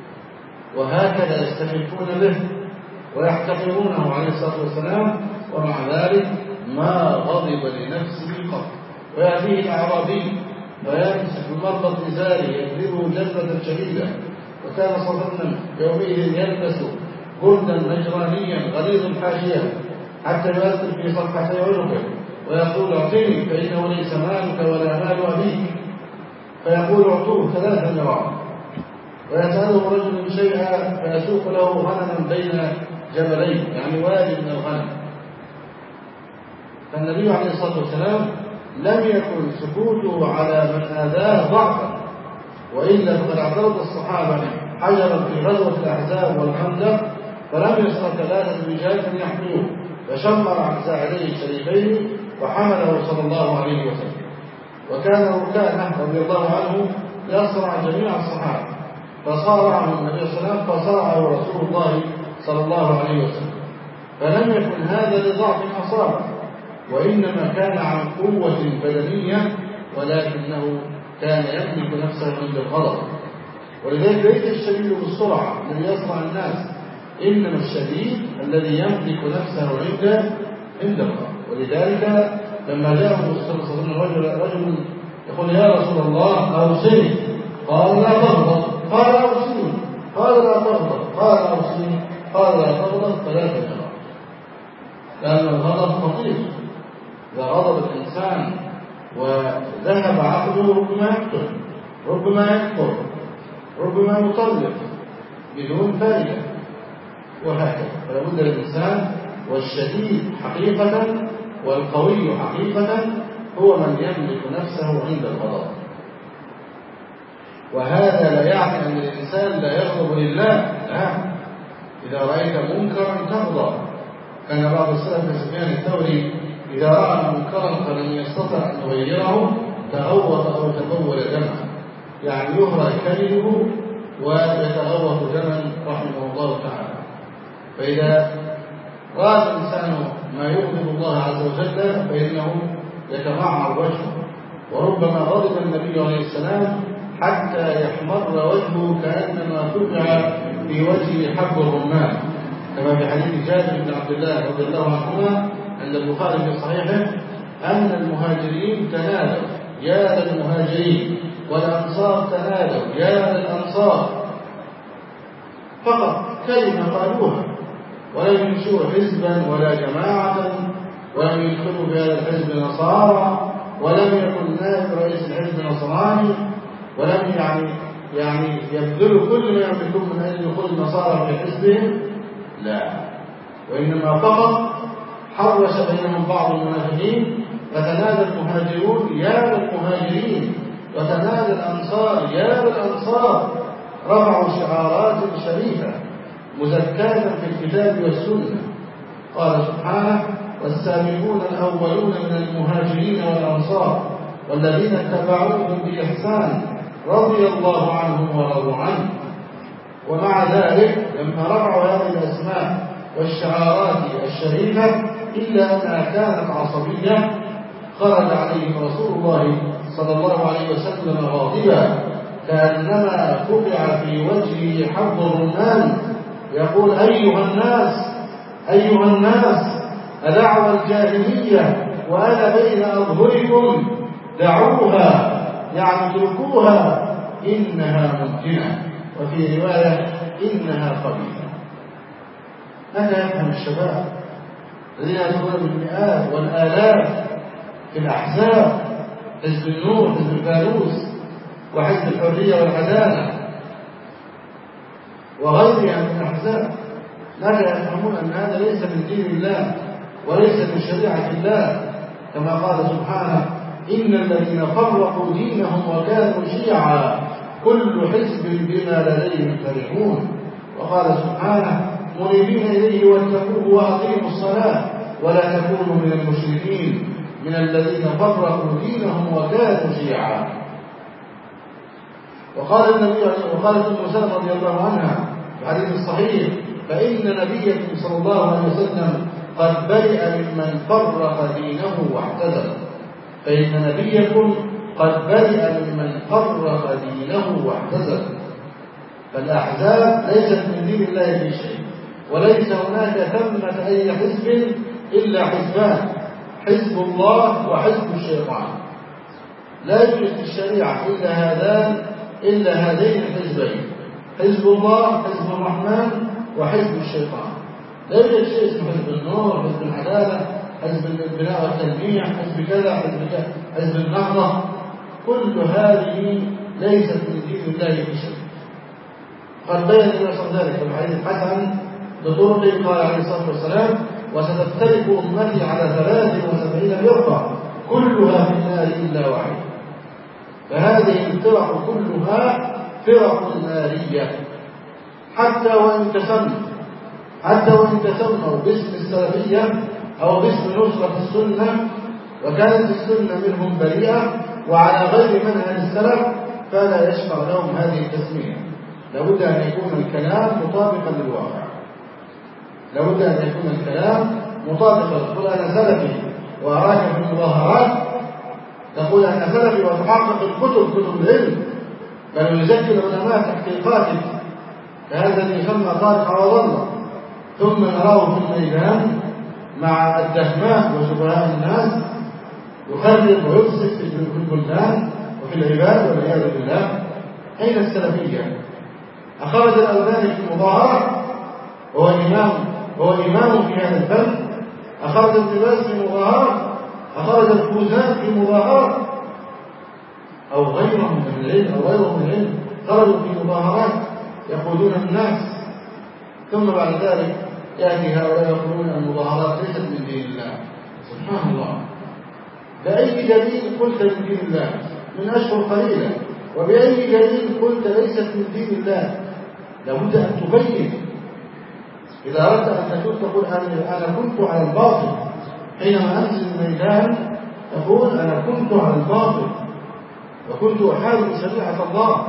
وهكذا يستخفون به ويحتقرونه عليه الصلاة والسلام، ومع ذلك ما غضب لنفسه قط. ويأتيه الأعرابي فيمسك مربط إزاره يجذبه جذبة شديدة، وكان صلى الله عليه وسلم يومئذ يلبس بردا نجرانيا غليظ الحاشية حتى يؤثر في صفحتي عنقه ويقول: اعطني فإنه ليس مالك ولا مال أبيك، فيقول: اعطوه ثلاثا مرات. ويسأله رجل شيئا فيسوق له غنما بين جبلين، يعني وادي من الغنم. فالنبي عليه الصلاة والسلام لم يكن سكوته على من آذاه ضعفا، وإلا فقد اعترض الصحابة حجرا في غزوة الأحزاب والخندق فلم يسر ثلاثة رجال أن يحملوه، فشمر عن ساعديه الشريفين وحمله صلى الله عليه وسلم. وكان ركانه رضي الله عنه يصرع جميع الصحابة، فصارعه النبي صلى الله عليه وسلم فصارعه رسول الله صلى الله عليه وسلم. فلم يكن هذا لضعف أصابه، وإنما كان عن قوة بدنية، ولكنه كان يملك نفسه عند الغضب. ولذلك ليس الشديد بالسرعة الذي يصرع الناس، إنما الشديد الذي يملك نفسه عند عند الغضب. ولذلك لما جاءه صلى الله عليه وسلم رجل رجل يقول: يا رسول الله أوصني، قال: لا تغضب، قال: أوصني، قال: لا تغضب، قال: أوصني، قال: لا تغضب ثلاث مرات. لأن الغضب خطير. إذا غضب الإنسان وذهب عقله ربما يقتل، ربما يكفر، ربما يطلق بدون فائدة. وهكذا. فلا بد للإنسان، والشديد حقيقة والقوي حقيقة هو من يملك نفسه عند الغضب. وهذا لا يعني أن الإنسان لا يغضب لله، لا. إذا رأيت منكرا تغضب. كان بعض السلف كسفيان الثوري إذا رأى منكرا فلم يستطع أن يغيره تغوط أو تبول دما، يعني يهرى كلمه ويتغوط دما رحمه الله تعالى. فإذا رأى الإنسان ما يغضب الله عز وجل فإنه يتمعر وجهه، وربما غضب النبي عليه السلام حتى يحمر وجهه كأنما تبع في وجهه حب الرمان، كما في حديث جابر بن عبد الله رضي الله عنهما عند البخاري في صحيحه أن المهاجرين تنادوا يا للمهاجرين والأنصار تنادوا يا للأنصار، فقط كلمة قالوها، ولم ينشئوا حزبا ولا جماعة، ولم يدخلوا في هذا الحزب نصارى، ولم يكن نائب رئيس الحزب نصراني، ولم يعني يعني يبذلوا كل ما يملكون من أجل دخول النصارى في حزبهم، لا، وإنما فقط حرش بينهم بعض المنافقين فتنادى المهاجرون يا للمهاجرين وتنادى الأنصار يا للأنصار، رفعوا شعارات شريفة مزكاة في الكتاب والسنة. قال سبحانه والسابقون الأولون من المهاجرين والأنصار والذين اتبعوهم بإحسان رضي الله عنهم ورضوا عنه. ومع ذلك لما رفعوا هذه الأسماء والشعارات الشريفة إلا أنها كانت عصبية، خرج عليهم رسول الله صلى الله عليه وسلم غاضبا كأنما قطع في وجهه حب الرمان، يقول أيها الناس أيها الناس أدعوى الجاهلية وأنا بين أظهركم، دعوها يعني اتركوها إنها ممكنة، وفي رواية إنها قبيحة. ماذا يفهم الشباب الذين يدخلون بالمئات والآلاف في الأحزاب، حزب النور، حزب الفانوس، وحزب الحرية والعدالة وغيرها من الأحزاب؟ ماذا يفهمون أن هذا ليس من دين الله وليس من شريعة الله، كما قال سبحانه إن الذين فرقوا دينهم وكانوا شيعا كل حزب بما لديهم فرحون. وقال سبحانه منيبين إليه واتقوه وأقيموا الصلاة ولا تكونوا من المشركين من الذين فرقوا دينهم وكانوا شيعا. وقال النبي وقالت أم سلمة رضي الله عنها في الحديث الصحيح فإن نبيكم صلى الله عليه وسلم قد برئ ممن فرق دينه واعتزل. فإن نبيكم قد برئ ممن فرق دينه واعتزل. فالأحزاب ليست من دين الله في شيء، وليس هناك ثمة أي حزب إلا حزبان، حزب الله وحزب الشيطان. لا يوجد في الشريعة إلا هذان إلا هذين الحزبين، حزب الله حزب الرحمن وحزب الشيطان. لا يوجد شيء اسمه حزب النور، حزب العدالة، حزب البناء والتنمية، حزب كذا، حزب كذا، حزب النهضة. كل هذه ليست من دين الله في شيء. قد بين النبي صلى الله عليه وسلم في الحديث الحسن بطرق قال عليه الصلاة والسلام وستفترق أمتي على ثلاث وسبعين فرقة كلها في النار إلا واحد. فهذه الفرق كلها فرق نارية، حتى وإن تسموا حتى وإن تسموا باسم السلفية أو باسم نصرة السنة، وكانت السنة منهم بريئة وعلى غير منهج السلف، فلا يشفع لهم هذه التسمية. لابد أن يكون الكلام مطابقا للواقع، لابد أن يكون الكلام مطابقا. تقول أنا سلفي وأراك في المظاهرات، تقول أنا سلفي وتحقق الكتب كتب العلم، بل يزكي العلماء تحقيقاتك كهذا الذي يسمى طارق عوض الله، ثم نراه في الميدان مع الدهماء وشبهاء الناس يخرب ويفسد في البلدان وفي العباد والعياذ بالله. أين السلفية؟ أخرج الألباني في المظاهرة وهو إمام وهو إمام في هذا الفن، أخرج ابن باز في مظاهرة، أخرج الفوزان في مظاهرة، أو غيرهم من العلم أو غيرهم من العلم خرجوا في مظاهرات يقودون الناس. ثم بعد ذلك يأتي هؤلاء يقولون المظاهرات ليست من دين الله. سبحان الله، بأي دليل قلت من دين الله من أشهر قليلة؟ وبأي دليل قلت ليست من دين الله؟ لابد أن تبين. إذا أردت أن تكون تقول أنا كنت على الباطل، حينما أنزل الميدان تقول أنا كنت على الباطل وكنت أحارب شريعة الله.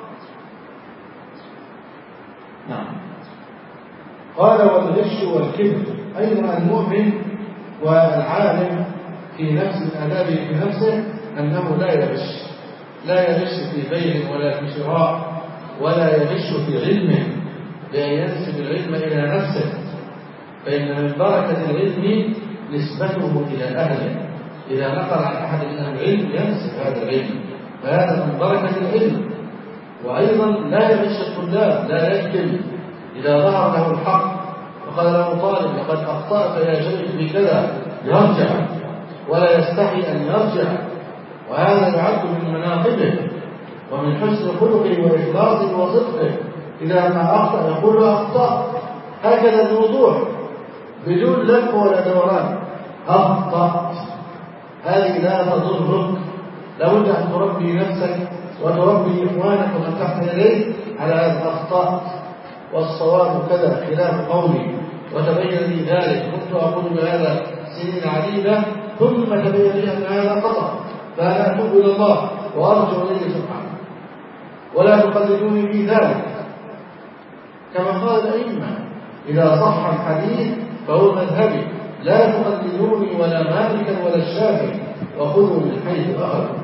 نعم. قال والغش والكبر، أيضا المؤمن والعالم في نفس من آدابه في نفسه أنه لا يغش، لا يغش في بيع ولا في شراء، ولا يغش في علمه بأن ينسب العلم إلى نفسه، فإن من بركة العلم نسبته إلى أهله. إذا نقل عن أحد من أهل العلم ينسب هذا العلم، فهذا من بركة العلم. وأيضا لا يغش الطلاب، لا يكتم إذا ظهر له الحق وقال له طالب لقد أخطأت يا شيخ بكذا يرجع ولا يستحي أن يرجع، وهذا يعد من مناقبه ومن حسن خلقه وإخلاصه وصدقه. إذا ما أخطأ يقول له أخطأ هكذا بوضوح بدون لف ولا دوران، أخطأ. هذه لا تضرك، لابد أن تربي نفسك وتربي إخوانك ومن تحت يديك على هذا الأخطاء، والصواب كذا خلاف قولي وتبين لي ذلك، كنت أقول بهذا سنين عديدة ثم تبين لي أن هذا خطأ، فأنا أتوب إلى الله وأرجو إليه سبحانه، ولا تقلدوني في ذلك. كما قال الأئمة إذا صح الحديث فهو مذهبي، لا تقلدوني ولا مالكا ولا الشافعي وخذوا من حيث أخذوا.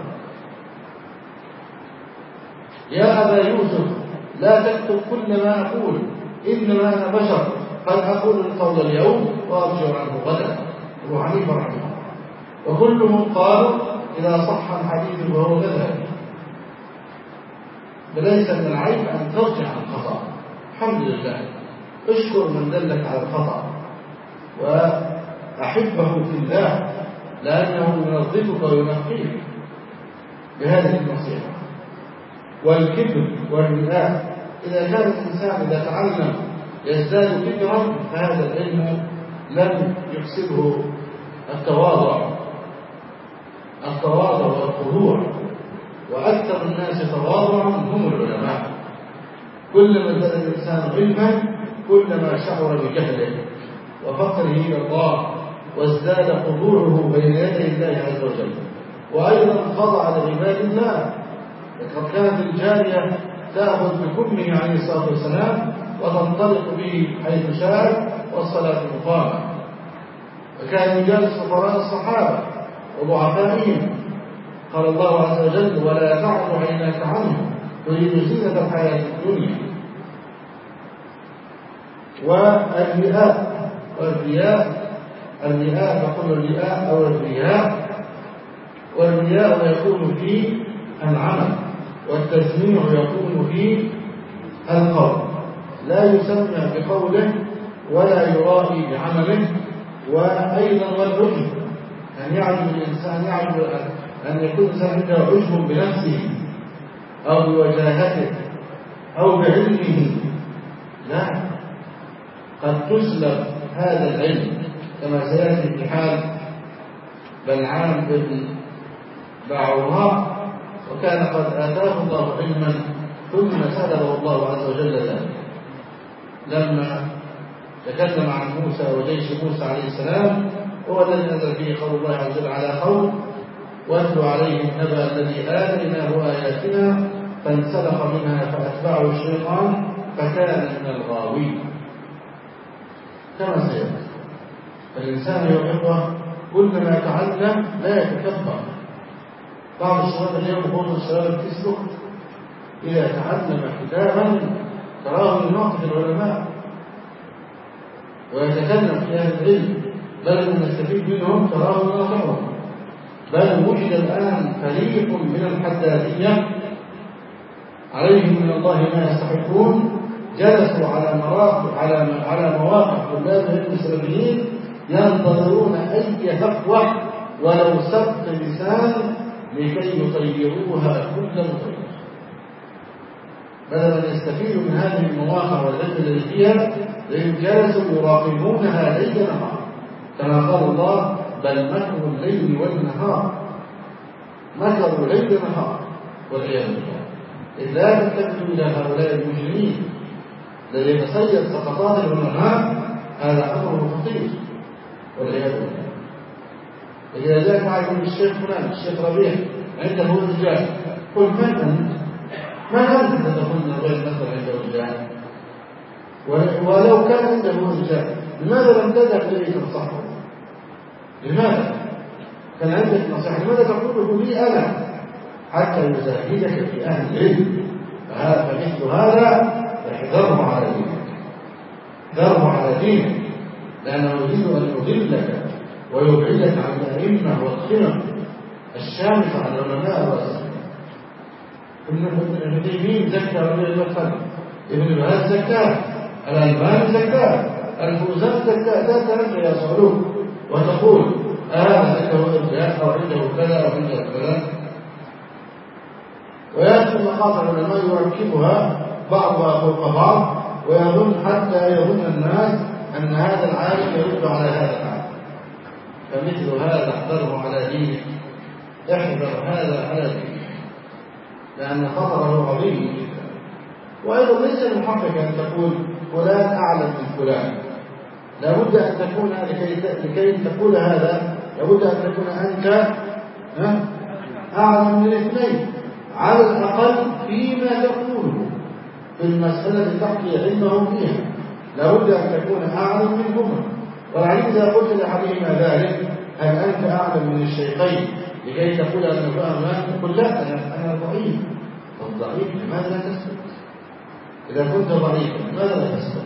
يا أبا يوسف لا تكتب كل ما أقول، إنما أنا بشر قد أقول القول اليوم وأرجع عنه غدا. أبو حنيفة رحمه الله. وكلهم قالوا إذا صح الحديث فهو مذهبي. فليس من العيب أن ترجع عن الخطأ، الحمد لله، اشكر من دلك على الخطأ وأحبه في الله لأنه ينظفك وينقيك بهذه النصيحة. والكبر والرياء، إذا كان الإنسان إذا تعلم يزداد كبرا فهذا العلم لم يكسبه التواضع التواضع والخضوع، وأكثر الناس تواضعا هم العلماء. كلما ازداد الإنسان علما كلما شعر بجهله وفقره إلى الله، وازداد خضوعه بين يدي الله عز وجل، وأيضا خضع لعباد الله. لقد كانت الجارية تأخذ بكمه عليه الصلاة والسلام وتنطلق به حيث شاء والصلاة مقامة، وكان يجالس فقراء الصحابة وضعفائهم. قال الله عز وجل ولا تعد عيناك عنه تريد زينة الحياة الدنيا. والرياء والرياء الرياء يقول الرياء أو الرياء والرياء يكون في العمل، والتسميع يكون في القول، لا يسمع بقوله ولا يرائي بعمله. وأيضا والعجب، أن يعجب الإنسان يعجب أن يكون الإنسان عنده عجب بنفسه أو بوجاهته أو بعلمه، لا، قد تسلب هذا العلم كما سيأتي في حال بلعام بن باعوراء، وكان قد آتاه الله علما ثم سلبه الله عز وجل ذلك. لما تكلم عن موسى وجيش موسى عليه السلام هو الذي نزل فيه قول الله عز وجل على قوم واتل عليهم نبأ الذي آتيناه آياتنا فانسلخ منها فأتبعه الشيطان فكان من الغاوين. كما سيأتي فالإنسان يحبه كلما تعلم لا يتكبر. بعض الشباب اليوم يقول الشباب الفيسبوك إذا تعلم كتابا تراه يناقض العلماء ويتكلم في أهل العلم، بل من نستفيد منهم تراه يناقضهم. بل وجد الآن فريق من الحداثية عليهم من الله ما يستحقون، جلسوا على مراقب على على مواقف طلاب العلم السلفيين ينتظرون أي فتوى ولو سبق لسان لكي يطيروها كل مطير، بدل أن يستفيدوا من هذه المواقع والعلم الذي فيها لأن جلسوا يراقبونها ليل نهار كما قال الله بل مكروا الليل والنهار مكروا ليل نهار والعياذ بالله. إذ لا تلتفتوا إلى هؤلاء المجرمين الذي يتصيد سقطات العلماء هذا أمر خطير والعياذ بالله. إذا جاء معكم الشيخ فلان الشيخ ربيع عنده رجال قل من أنت؟ ما أنت تدخلنا غير مثلا عنده رجال؟ ولو كان عنده رجال لماذا لم تذهب إليه تنصحه؟ لماذا؟ كان عندك نصيحة لماذا تقوله لي أنا حتى يزاهدك في أهل العلم؟ فمثل هذا احذره على دينك احذره على دينك لأنه يريد أن يضلك ويبعدك عن الأئمة والخلق الشامخة عن العلماء والأسلام. ابن تيمية زكى رجل المدخل ابن باز زكاه الألباني زكاه الفوزان زكاه لا ترجع يا صعلوك وتقول هذا ذكره إرجاء أو عنده كذا أو عنده كذا ويأتي مقاطع العلماء يركبها بعضها فوق بعض ويظن حتى يظن الناس أن هذا العالم يرد على هذا العالم. فمثل هذا احذره على دينك احذر هذا على دينك لأن خطره عظيم جدا. وأيضا ليس من حقك أن تقول فلان أعلم من فلان لابد أن تكون لكي, لكي تقول هذا لابد أن تكون أنت أعلم من الاثنين على الأقل فيما تقوله في المسألة التي تحكي علمه فيها لابد أن تكون أعلم منهما. ولعلك إذا قلت لأحدهما ذلك هل أنت أعلم من الشيخين لكي تقول أن فلان تقول لا أنا ضعيف. الضعيف لماذا لا تسكت؟ إذا كنت ضعيفا لماذا لا تسكت؟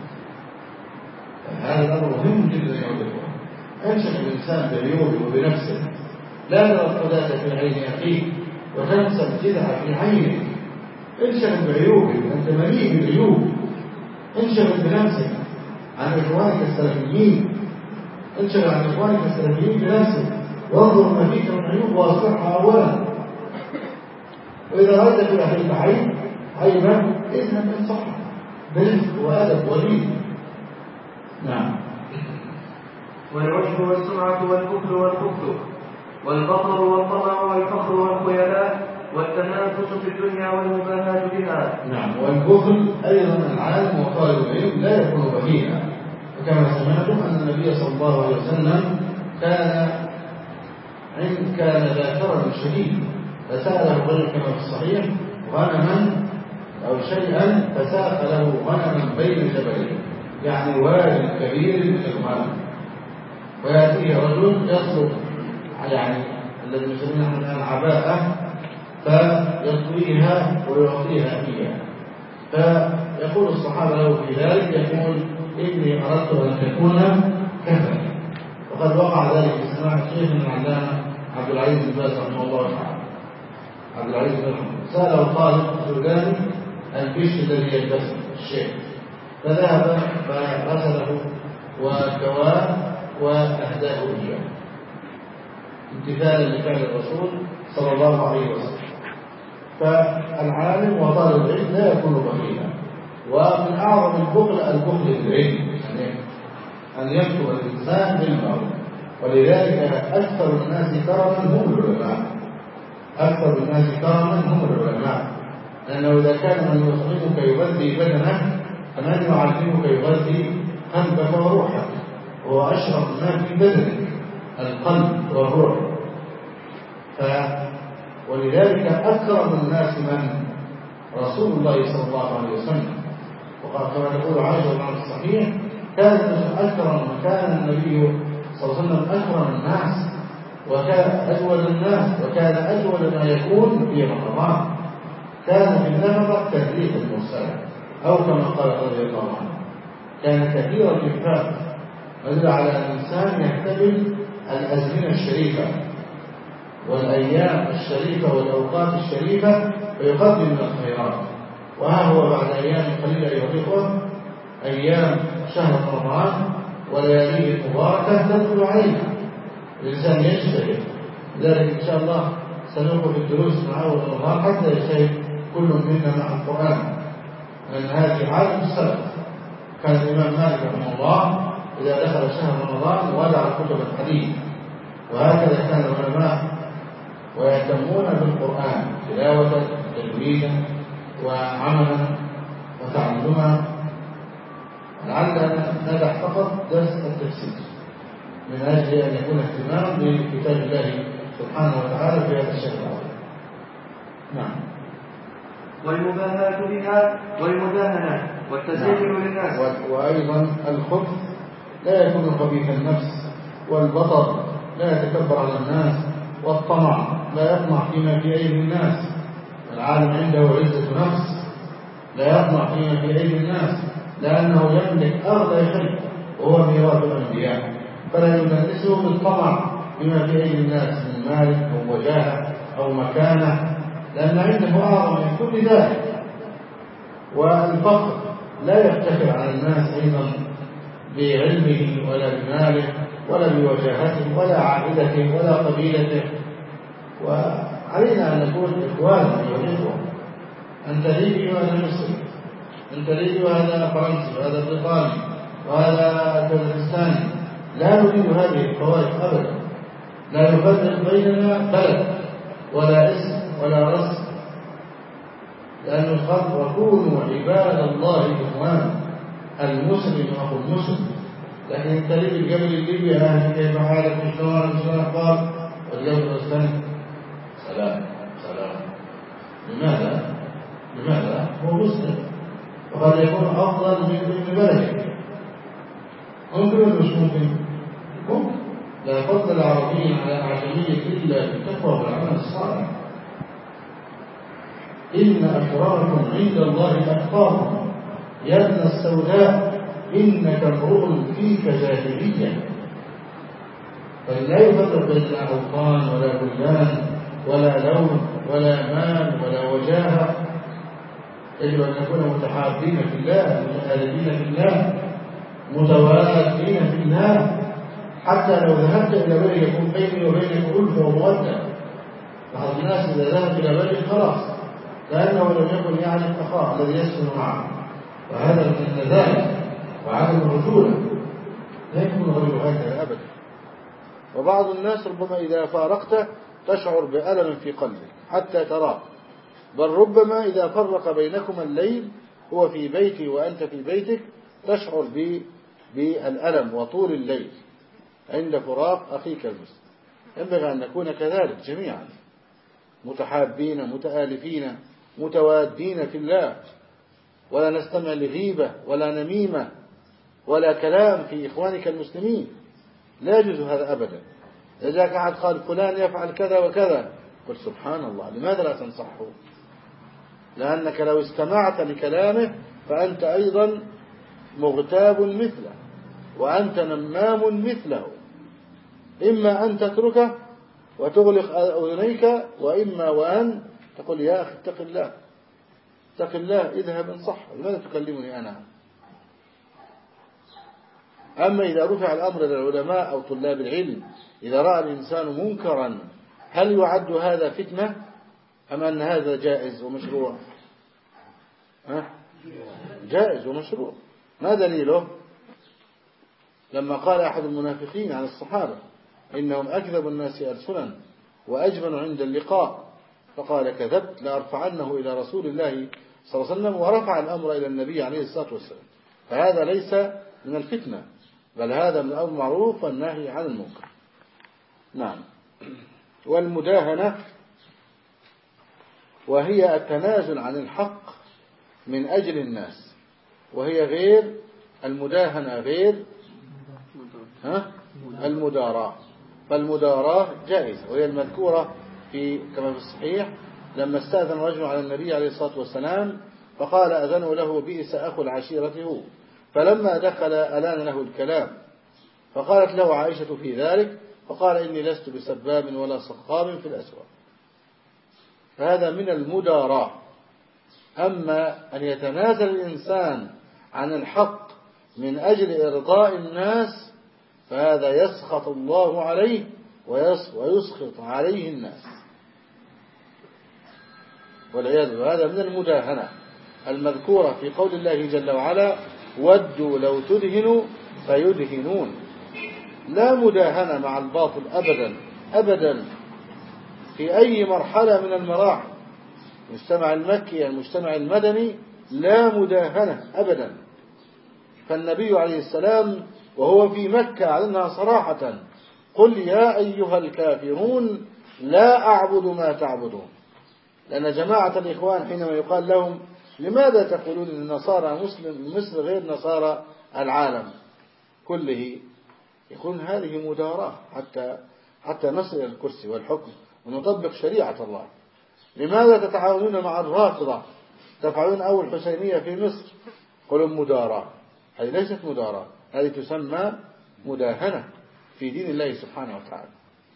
هذا الأمر مهم جدا يا أولئك. أنشأ الإنسان بعيوبه وبنفسه لا ترى الحداثة في عين أخيك وتنسى الجدع في عينك. انشغل بعيوبك أنت مليء بالعيوب. انشغل بنفسك عن إخوانك السلفيين انشغل عن إخوانك السلفيين بنفسك وانظر ما فيك من عيوب وأصلحها أولا. وإذا رأيت في أخيك عيب عيبا إذن انصحها برفق وأدب ولين. نعم. والعجب والسمعة والبخل والبخل والبطر والطمع والفخر والخيلاء والتنافس في الدنيا والمباهاة بها. نعم. والبخل أيضا العالم وطالب العلم لا يكون بخيلا. وكما سمعتم أن النبي صلى الله عليه وسلم كان عند كان ذا كرم شديد فسأله الرجل كما في الصحيح غنما أو شيئا فساق له غنما بين جبلين يعني واد كبير من الغنم ويأتيه رجل يطلب يعني الذي يسمونه نحن الآن عباءة فيطويها ويعطيها إياه. فيقول الصحابة له في ذلك يقول إني أردت أن تكون كفا. وقد وقع ذلك في سماع الشيخ من العلامة عبد العزيز بن باز رحمه الله تعالى. عبد العزيز بن باز سأله طالب سوداني البش الذي يلبسه الشيخ فذهب فغسله وكواه وأهداه إياه امتثالا لفعل الرسول صلى الله عليه وسلم. فالعالم وطالب العلم لا يكون بخيلا. ومن أعظم البخل البخل بالعلم يعني أن يكتب الإنسان بالمعروف. ولذلك أكثر الناس كرما هم العلماء. أكثر الناس كرما هم العلماء لأنه إذا كان من يطعمك يغذي بدنك فمن يعلمك يغذي قلبك وروحك وهو أشرف ما في بدنك القلب والروح. ف ولذلك أكرم الناس من رسول الله صلى الله عليه وسلم. وقال كما تقول عائشة عن الصحيح كان أكرم كان النبي صلى الله عليه وسلم أكرم الناس وكان أجود الناس وكان أجود ما يكون في رمضان كان في النفقة كثير المرسلة أو كما قال رضي الله عنه كان كثير الإنفاق يدل على أن الإنسان يحتمل الأزمنة الشريفة والأيام الشريفة والأوقات الشريفة ويقدم من الخيرات. وها هو بعد أيام قليلة أيها الإخوة أيام شهر رمضان ولياليه المباركة تدخل علينا الإنسان يجتهد. لذلك إن شاء الله سنوقف الدروس مع أول رمضان حتى يجتهد كل منا مع القرآن لأن هذه عادة السلف كان الإمام مالك رحمه الله إذا دخل شهر رمضان ودع كتب الحديث، وهكذا كان العلماء ويهتمون بالقرآن تلاوة تجويدا وعملا وتعلما. لعلنا ندع فقط درس التفسير من أجل أن يكون اهتمام بكتاب الله سبحانه وتعالى في هذا الشهر العظيم. نعم. والمباهاة بها والمداهنة والتزين نعم. للناس. وأيضا الخبث لا يكون خبيث النفس، والبطر لا يتكبر على الناس، والطمع لا يطمع فيما في أيدي الناس. العالم عنده عزة نفس لا يطمع فيما في أيدي الناس، لأنه يملك أغلى شيء وهو ميراث الأنبياء، فلا يدنسه بالطمع بما في أيدي الناس من مال أو وجاهة أو مكانة، لأن عنده أعظم من كل ذلك. والفقر لا يفتخر على الناس أيضا بعلمه ولا بماله ولا بوجاهته ولا عائلته ولا قبيلته. وعلينا أن نكون إخوانا أيها الإخوة، أنت ليبي وأنا مصري، أنت ليبي وهذا فرنسي وهذا بريطاني وهذا كازاخستاني، لا نريد هذه الفوارق أبدا، لا يفرق بيننا بلد ولا اسم ولا رسم، لأن الخلق وكونوا عباد الله إخوانا، المسلم أخو المسلم. لكن أنت ليبي الجبل الليبي أهل كيف حالك شلون شلون أخبار، والجبل الثاني سلام سلام. لماذا؟ لماذا؟ هو مسلم وقد يكون أفضل من ابن بلده. ممكن ولا مش ممكن؟ ممكن. لا فضل العربي على أعجمي إلا بالتقوى والعمل الصالح. إن أكرمكم عند الله أتقاكم يا ابن السوداء إنك امرؤ فيك جاهلية. فلا يفرق بين أوطان ولا بلدان ولا لون ولا مال ولا وجاهة. يجب أن نكون متحابين في الله، متآلفين في الله، متوادين في الله، حتى لو ذهبت إلى بلد يكون بيني وبينك ألفة ومودة. بعض الناس إذا ذهب إلى بلد خلاص لأنه لم يكن يعرف أخاه الذي يسكن معه، وهذا من النذال وعدم الرجولة. لا يكون غير هكذا أبدا. وبعض الناس ربما إذا فارقته تشعر بألم في قلبك حتى تراه، بل ربما إذا فرق بينكما الليل هو في بيتي وأنت في بيتك تشعر بالألم وطول الليل عند فراق أخيك المسلم. ينبغي أن نكون كذلك جميعا، متحابين متآلفين متوادين في الله، ولا نستمع لغيبة ولا نميمة ولا كلام في إخوانك المسلمين. لا يجوز هذا أبدا. إذا جاءك أحد قال فلان يفعل كذا وكذا قل سبحان الله، لماذا لا تنصحه؟ لأنك لو استمعت لكلامه فأنت أيضا مغتاب مثله وأنت نمام مثله. إما أن تتركه وتغلق أذنيك، وإما وأن تقول يا أخي اتق الله اتق الله اذهب انصح، لماذا تكلمني أنا؟ أما إذا رفع الأمر إلى العلماء أو طلاب العلم، إذا رأى الإنسان منكرا هل يعد هذا فتنة أم أن هذا جائز ومشروع؟ ها؟ جائز ومشروع. ما دليله؟ لما قال أحد المنافقين عن الصحابة إنهم أكذب الناس ألسنا وأجبن عند اللقاء، فقال كذبت لأرفعنه إلى رسول الله صلى الله عليه وسلم، ورفع الأمر إلى النبي عليه الصلاة والسلام. فهذا ليس من الفتنة، بل هذا من الأمر المعروف والنهي عن المنكر. نعم. والمداهنة وهي التنازل عن الحق من أجل الناس، وهي غير المداهنة غير ها المداراة. فالمداراة جائزة، وهي المذكورة في كما في الصحيح لما استأذن رجل على النبي عليه الصلاة والسلام فقال أذنوا له بئس أخو العشيرة هو، فلما دخل ألان له الكلام، فقالت له عائشة في ذلك فقال إني لست بسباب ولا صخاب في الأسواق. فهذا من المداراة. أما أن يتنازل الإنسان عن الحق من أجل إرضاء الناس فهذا يسخط الله عليه ويسخط عليه الناس والعياذ بالله. هذا من المداهنة المذكورة في قول الله جل وعلا ودوا لو تدهنوا فيدهنون. لا مداهنة مع الباطل أبدا أبدا في أي مرحلة من المراحل، المجتمع المكي المجتمع المدني لا مداهنة أبدا. فالنبي عليه السلام وهو في مكة أعلنها صراحة: قل يا أيها الكافرون لا أعبد ما تعبدون. لأن جماعة الإخوان حينما يقال لهم لماذا تقولون أن النصارى مسلم مصر غير نصارى العالم كله، يكون هذه مداراة حتى حتى نصل إلى الكرسي والحكم ونطبق شريعة الله. لماذا تتعاونون مع الرافضة تفعلون أول حسينية في مصر؟ قلوا مداراة. هذه ليست مداراة، هذه تسمى مداهنة في دين الله سبحانه وتعالى.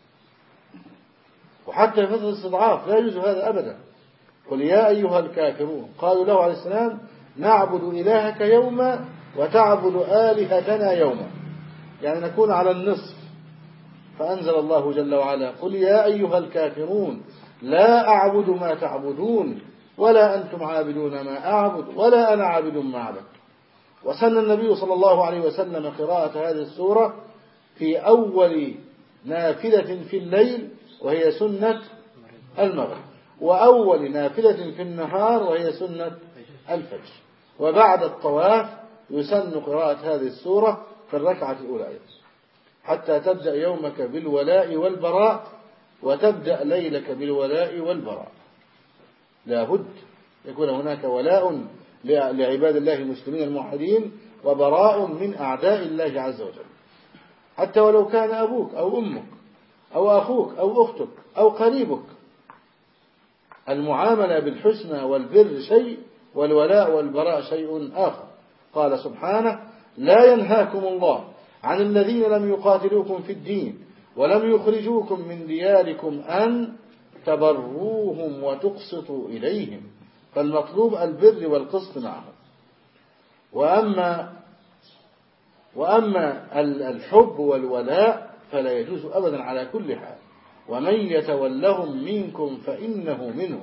وحتى في فترة الاستضعاف لا يجوز هذا أبدا. قل يا أيها الكافرون. قالوا له عليه السلام: نعبد إلهك يوما وتعبد آلهتنا يوما، يعني نكون على النصف. فأنزل الله جل وعلا: قل يا أيها الكافرون لا أعبد ما تعبدون ولا أنتم عابدون ما أعبد ولا أنا عابد ما أعبد. وسن النبي صلى الله عليه وسلم قراءة هذه السورة في أول نافلة في الليل وهي سنة المغرب، وأول نافلة في النهار وهي سنة الفجر، وبعد الطواف يسن قراءة هذه السورة في الركعة الأولى حتى تبدأ يومك بالولاء والبراء وتبدأ ليلك بالولاء والبراء. لا بد يكون هناك ولاء لعباد الله المسلمين الموحدين وبراء من أعداء الله عز وجل، حتى ولو كان أبوك أو أمك أو أخوك أو أختك أو قريبك. المعاملة بالحسنى والبر شيء والولاء والبراء شيء آخر. قال سبحانه: لا ينهاكم الله عن الذين لم يقاتلوكم في الدين ولم يخرجوكم من دياركم أن تبروهم وتقسطوا إليهم. فالمطلوب البر والقسط معهم. وأما وأما الحب والولاء فلا يجوز أبدا على كل حال. ومن يتولهم منكم فإنه منهم.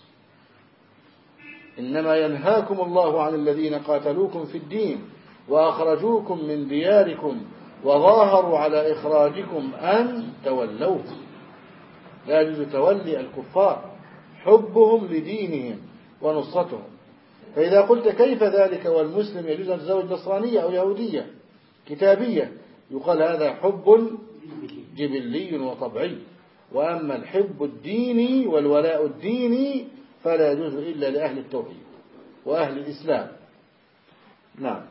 إنما ينهاكم الله عن الذين قاتلوكم في الدين وأخرجوكم من دياركم وظاهروا على إخراجكم أن تولوهم. لا يجوز تولي الكفار، حبهم لدينهم ونصرتهم. فإذا قلت كيف ذلك والمسلم يجوز أن يتزوج نصرانية أو يهودية كتابية، يقال هذا حب جبلي وطبعي. وأما الحب الديني والولاء الديني فلا يجوز إلا لأهل التوحيد وأهل الإسلام. نعم.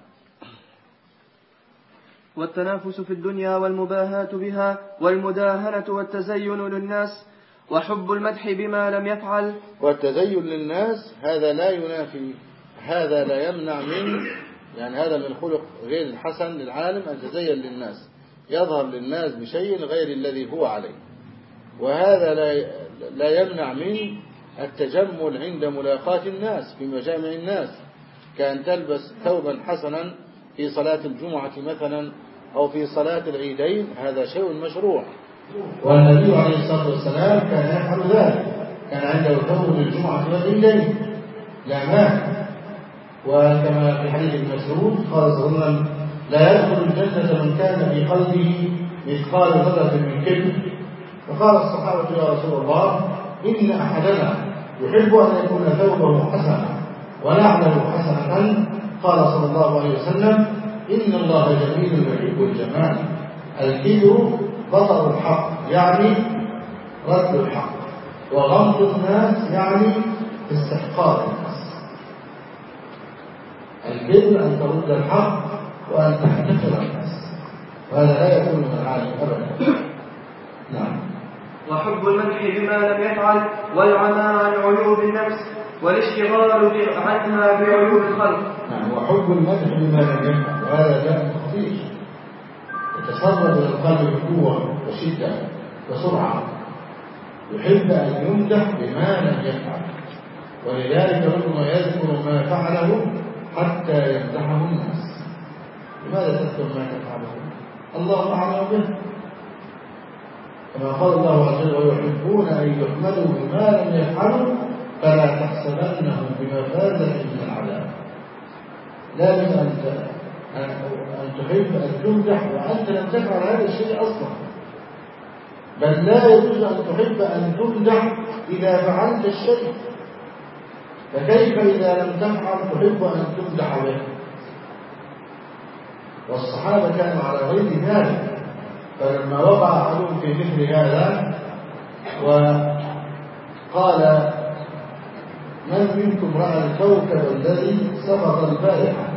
والتنافس في الدنيا والمباهاة بها والمداهنة والتزين للناس وحب المدح بما لم يفعل. والتزين للناس هذا لا ينافي، هذا لا يمنع من، يعني هذا من الخلق غير الحسن للعالم أن تزين للناس، يظهر للناس بشيء غير الذي هو عليه. وهذا لا لا يمنع من التجمل عند ملاقاة الناس في مجامع الناس، كأن تلبس ثوبا حسنا في صلاة الجمعة مثلا أو في صلاة العيدين، هذا شيء مشروع. والنبي عليه الصلاة والسلام كان يفعل ذلك، كان عنده ثوب للجمعة والعيدين لا مانع. وكما في حديث ابن مسعود قال صلى الله عليه وسلم: لا يدخل الجنة من كان في قلبه مثقال ذرة من كبر. فقال الصحابة: يا رسول الله، إن أحدنا يحب أن يكون ثوبه حسنا ونعله حسنة. قال صلى الله عليه وسلم: إن الله جميل يحب الجمال. الكبر بطر الحق يعني رد الحق، وغمط الناس يعني استحقار الناس. الكبر أن ترد الحق وأن تحتقر الناس، وهذا لا يكون من العالم أبدا. نعم. وحب المدح بما لم يفعل والعمى عن عيوب النفس والاشتغال عنها بعيوب الخلق. نعم. وحب المدح بما لم يفعل، وهذا داء خطير يتسرب إلى القلب بقوة وشدة وسرعة. يحب أن يمدح بما لم يفعل، ولذلك ربما يذكر ما فعله حتى يمدحه الناس. لماذا تذكر ما تفعله؟ الله أعلم به. كما قال الله عز وجل: ويحبون أن يحمدوا بما لم يفعلوا فلا تحسبنهم بمفازة من العذاب. لازم أن أن تحب أن تمدح وأنت لم تفعل هذا الشيء أصلا، بل لا يجوز أن تحب أن تمدح إذا فعلت الشيء، فكيف إذا لم تفعل تحب أن تمدح به؟ والصحابة كانوا على غير ذلك، فلما وقع أحدهم في مثل هذا وقال من منكم رأى الكوكب الذي سقط البارحة؟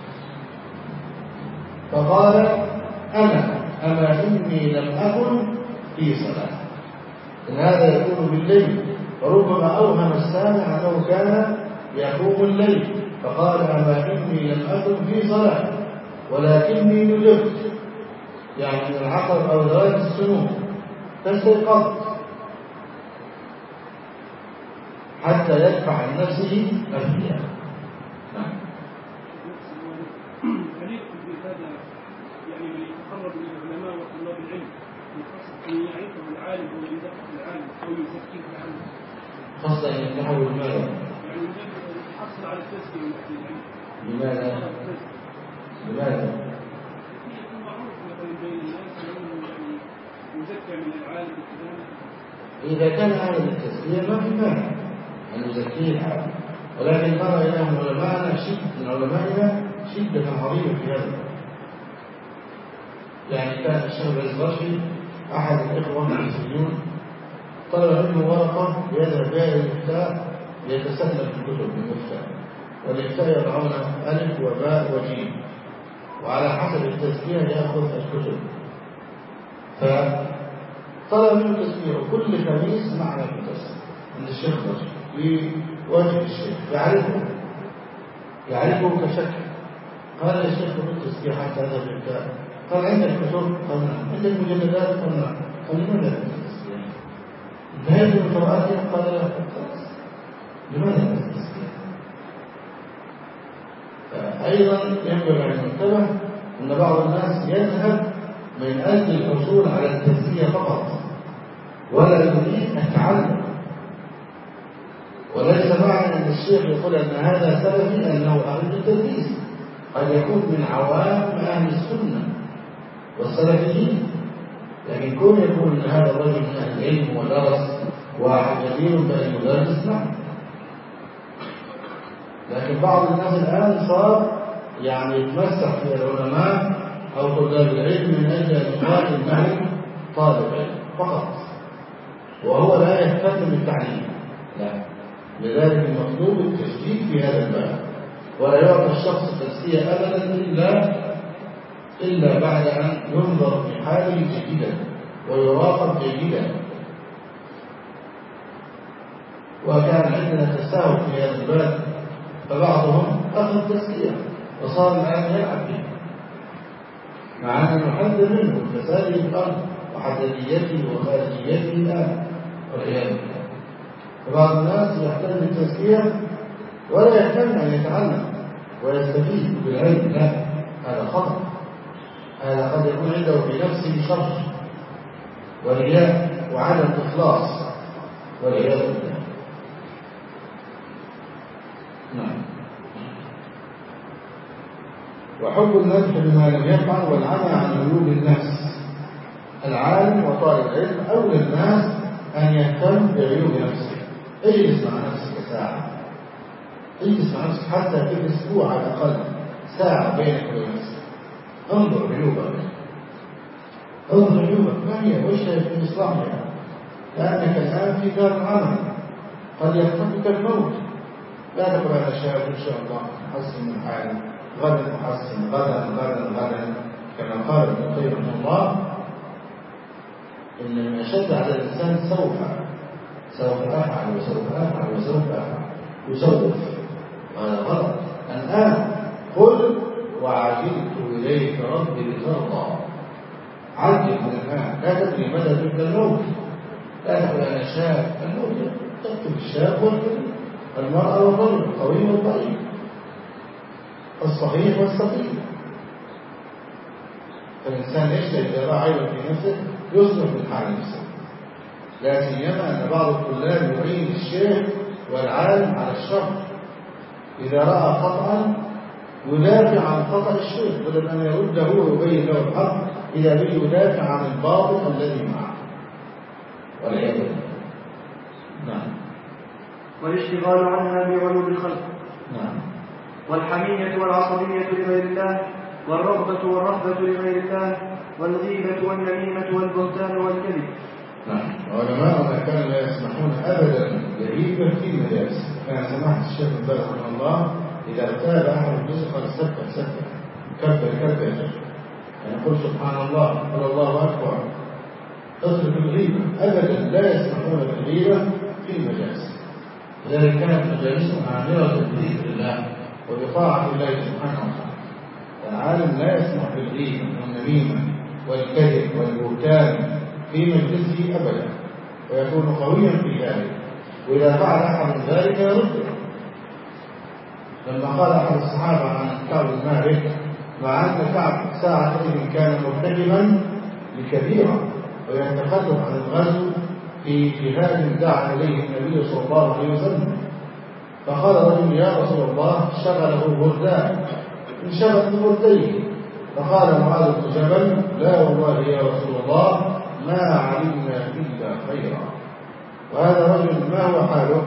فقال أنا، أما إني لم أكن في صلاة. هذا يكون بالليل، فربما أوهم السامع أنه كان يقوم الليل، فقال أما إني لم أكن في صلاة ولكني نذرت، يعني من العقل أو ذوات السنون، فاستيقظت حتى يدفع عن نفسه الرياء. يعني من يتقرب الى العلماء وطلاب العلم من يعرفه العالم او يمدحه العالم او يزكيه العالم، خاصة أن يتحول ماذا؟ يعني يحصل على التزكية من أهل العلم. لماذا؟ لماذا؟ يكون معروف مثلا بين الناس أنه يعني يزكى من العالم الفلاني. إذا كان هذا التزكية ما في مانع أن يزكيه العالم، ولكن نرى إلى علماءنا شدة من علمائنا شدة عظيمة في هذا. يعني كان الشيخ العزراشي أحد الإخوة المسلمين طلب منه ورقة يذهب بها إلى الإفتاء ليتسلم في الكتب من الإفتاء، والإفتاء يضعون ألف وباء وجيم، وعلى حسب التزكية يأخذ الكتب. فطلب منه تزكية، وكل خميس معنا في الدرس عند الشيخ الراشي في وجه الشيخ يعرفه يعرفه كشكل. قال يا شيخ خذ التزكية حتى أذهب الإفتاء. قال عندك كتب؟ قال نعم. عندك مجلدات؟ قال نعم. قال لماذا التزكية؟ انتهيت من قراءتها؟ قال لا. خلاص، لماذا التزكية؟ أيضا ينبغي أن ننتبه أن بعض الناس يذهب من أجل الحصول على التزكية فقط ولا يريد التعلم. وليس معنى أن الشيخ يقول أن هذا سلفي أنه أهل التدريس، قد يكون من عوام أهل السنة والسلفيين، لكن كون يكون أن هذا الرجل من أهل العلم ودرس وجدير بأن يدرس نعم. لكن بعض الناس الآن صار يعني يتمسك في العلماء أو طلاب العلم من أجل أن يقال إنه طالب علم فقط، وهو لا يهتم بالتعليم. لا، لذلك المطلوب التشديد في هذا الباب، ولا يعطى الشخص التزكية أبدا إلا إلا بعد أن ينظر في حاله جيدا ويراقب جيدا. وكان عندنا تساهل في هذا الباب، فبعضهم أخذ تزكية وصار الآن يلعب به، مع أن نحذر منه فساده الأرض وحدديته وخارجيته الآن والعياذ بالله. فبعض الناس يحتاج للتزكية ولا يهتم أن يتعلم ويستفيد بالعلم، لا، هذا خطأ. هذا قد يكون عنده في نفسه شر ورياء وعدم إخلاص والعياذ بالله. نعم. وحب المدح بما لم يفعل والعمى عن عيوب النفس. العالم وطالب العلم أولى الناس أن يهتم بعيوب نفسه. اجلس مع نفسك ساعة، اجلس مع نفسك حتى في الأسبوع على الأقل ساعة بينك وبين نفسك، انظر عيوبك، انظر عيوبك ما هي وجهها في إصلاحها، لأنك الآن في دار العمل قد يخطفك الموت. لا تقول أنا شاب إن شاء الله أحسن من حالي، غدا أحسن، غدا غدا غدا، كما قال ابن القيم رحمه الله إن من أشد على الإنسان سوف سوف أفعل وسوف أفعل وسوف أفعل يسوف، وهذا غلط. الآن قل وعجلت إليك ربي لترضى، عجل من الآن، لا تدري متى تبدأ الموت. لا تقول أنا شاب، الموت تكتب الشاب والكبير، المرأة والرجل، القوي والضعيف، الصحيح والسقيم. فالإنسان يجتهد إذا رأى عيبا في نفسه يصلح من حال نفسه. لا سيما أن بعض الطلاب يعين الشيخ والعالم على الشر، إذا رأى خطأ يدافع عن خطأ الشيخ بدل أن يرده ويبين له الحق، إذا به يدافع عن الباطل الذي معه والعياذ بالله. نعم. والاشتغال عنها بعلوم الخلق. نعم. والحمية والعصبية لغير الله، والرغبة والرهبة لغير الله، والغيبة والنميمة والبهتان والكذب. نعم. علماؤنا كانوا لا يسمحون أبدا بالغيبة في المجالس. كان سماحة الشيخ ابن باز رحمه الله إذا ارتاب أحد الجزء قال سبح سبح كبر كبر، يعني يقول سبحان الله قل الله أكبر، اترك الغيبة. أبدا لا يسمحون بالغيبة في المجالس. لذلك كانت مجالسهم عامرة بذكر الله وبطاعة الله سبحانه وتعالى. العالم لا يسمح بالغيبة والنميمة والكذب والبهتان في مجلسه أبدا، ويكون قويا في ذلك، وإذا فعل أحد ذلك يرده. لما قال أحد الصحابة عن كعب بن مالك مع أن كعب ساعة إذن كان مرتكبا لكبيرة ويتخلف عن الغزو في جهاد دعا إليه النبي صلى الله عليه وسلم، فقال رجل يا رسول الله شغله بردان انشغل ببرديه، فقال معاذ بن جبل لا والله يا رسول الله ما علمنا إلا خيرا. وهذا رجل ما هو حاله؟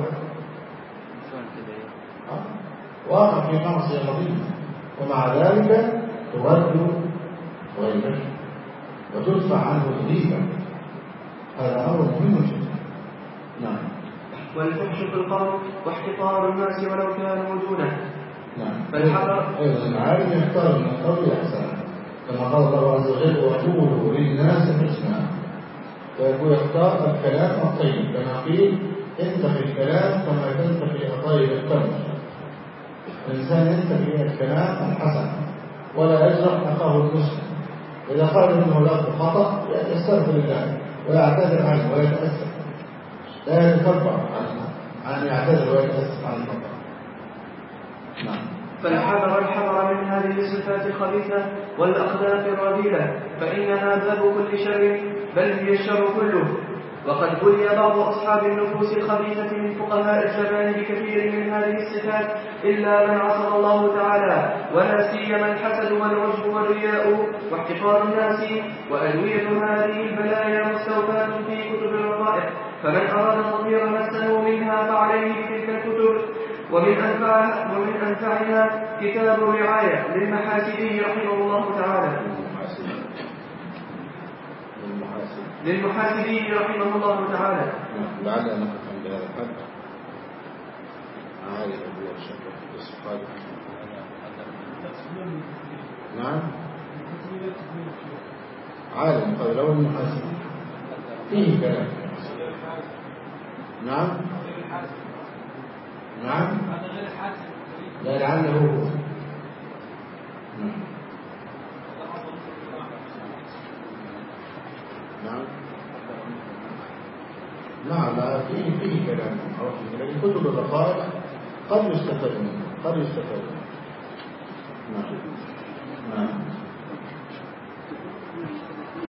واقع في معصية عظيمة، ومع ذلك ترد غيبته وتدفع عنه الغيبة. هذا أمر مهم جدا. نعم. والفحش في القول واحتقار الناس ولو كانوا دونه. نعم. فالحذر أيضا العالم يختار من القول أحسن، كما قال الله عز وجل وقولوا للناس حسنا، ويقول يختار الكلام الطيب كما قيل انتقي الكلام كما تنتقي الطيب التمر. الإنسان ينتقي الكلام الحسن ولا يجرح أخاه المسلم. إذا قال إنه له خطأ يستغفر الله ويعتذر عنه ويتأسف، لا يتكبر عن يعتذر ويتأسف عن الخطأ. نعم. فالحذر الحذر من هذه الصفات الخبيثة والأخلاق الرذيلة، فإنها باب كل شر، بل هي الشر كله. وقد بلي بعض أصحاب النفوس الخبيثة من فقهاء الزمان بكثير من هذه الصفات إلا من عصم الله تعالى، ولا سيما الحسد والعجب والرياء واحتقار الناس. وأدوية هذه البلايا مستوفاة في كتب الرقائق، فمن أراد تطهير نفسه منها فعليه بتلك الكتب. ومن أنفعها, ومن أنفعها كتاب الرعاية للمحاسبي رحمه الله تعالى للمحاسبي رحمه الله تعالى. لعلنا نقف عند هذا الحد. عالي أبو الشكر الصفات. نعم. عالم قال له المحاسب فيه كلام. نعم. نعم. لا لعله هو. نعم. نعم. نعم فيه فيه كلام، لكن كتب الرقائق قد يستفاد منه قد يستفاد منه. نعم. نعم.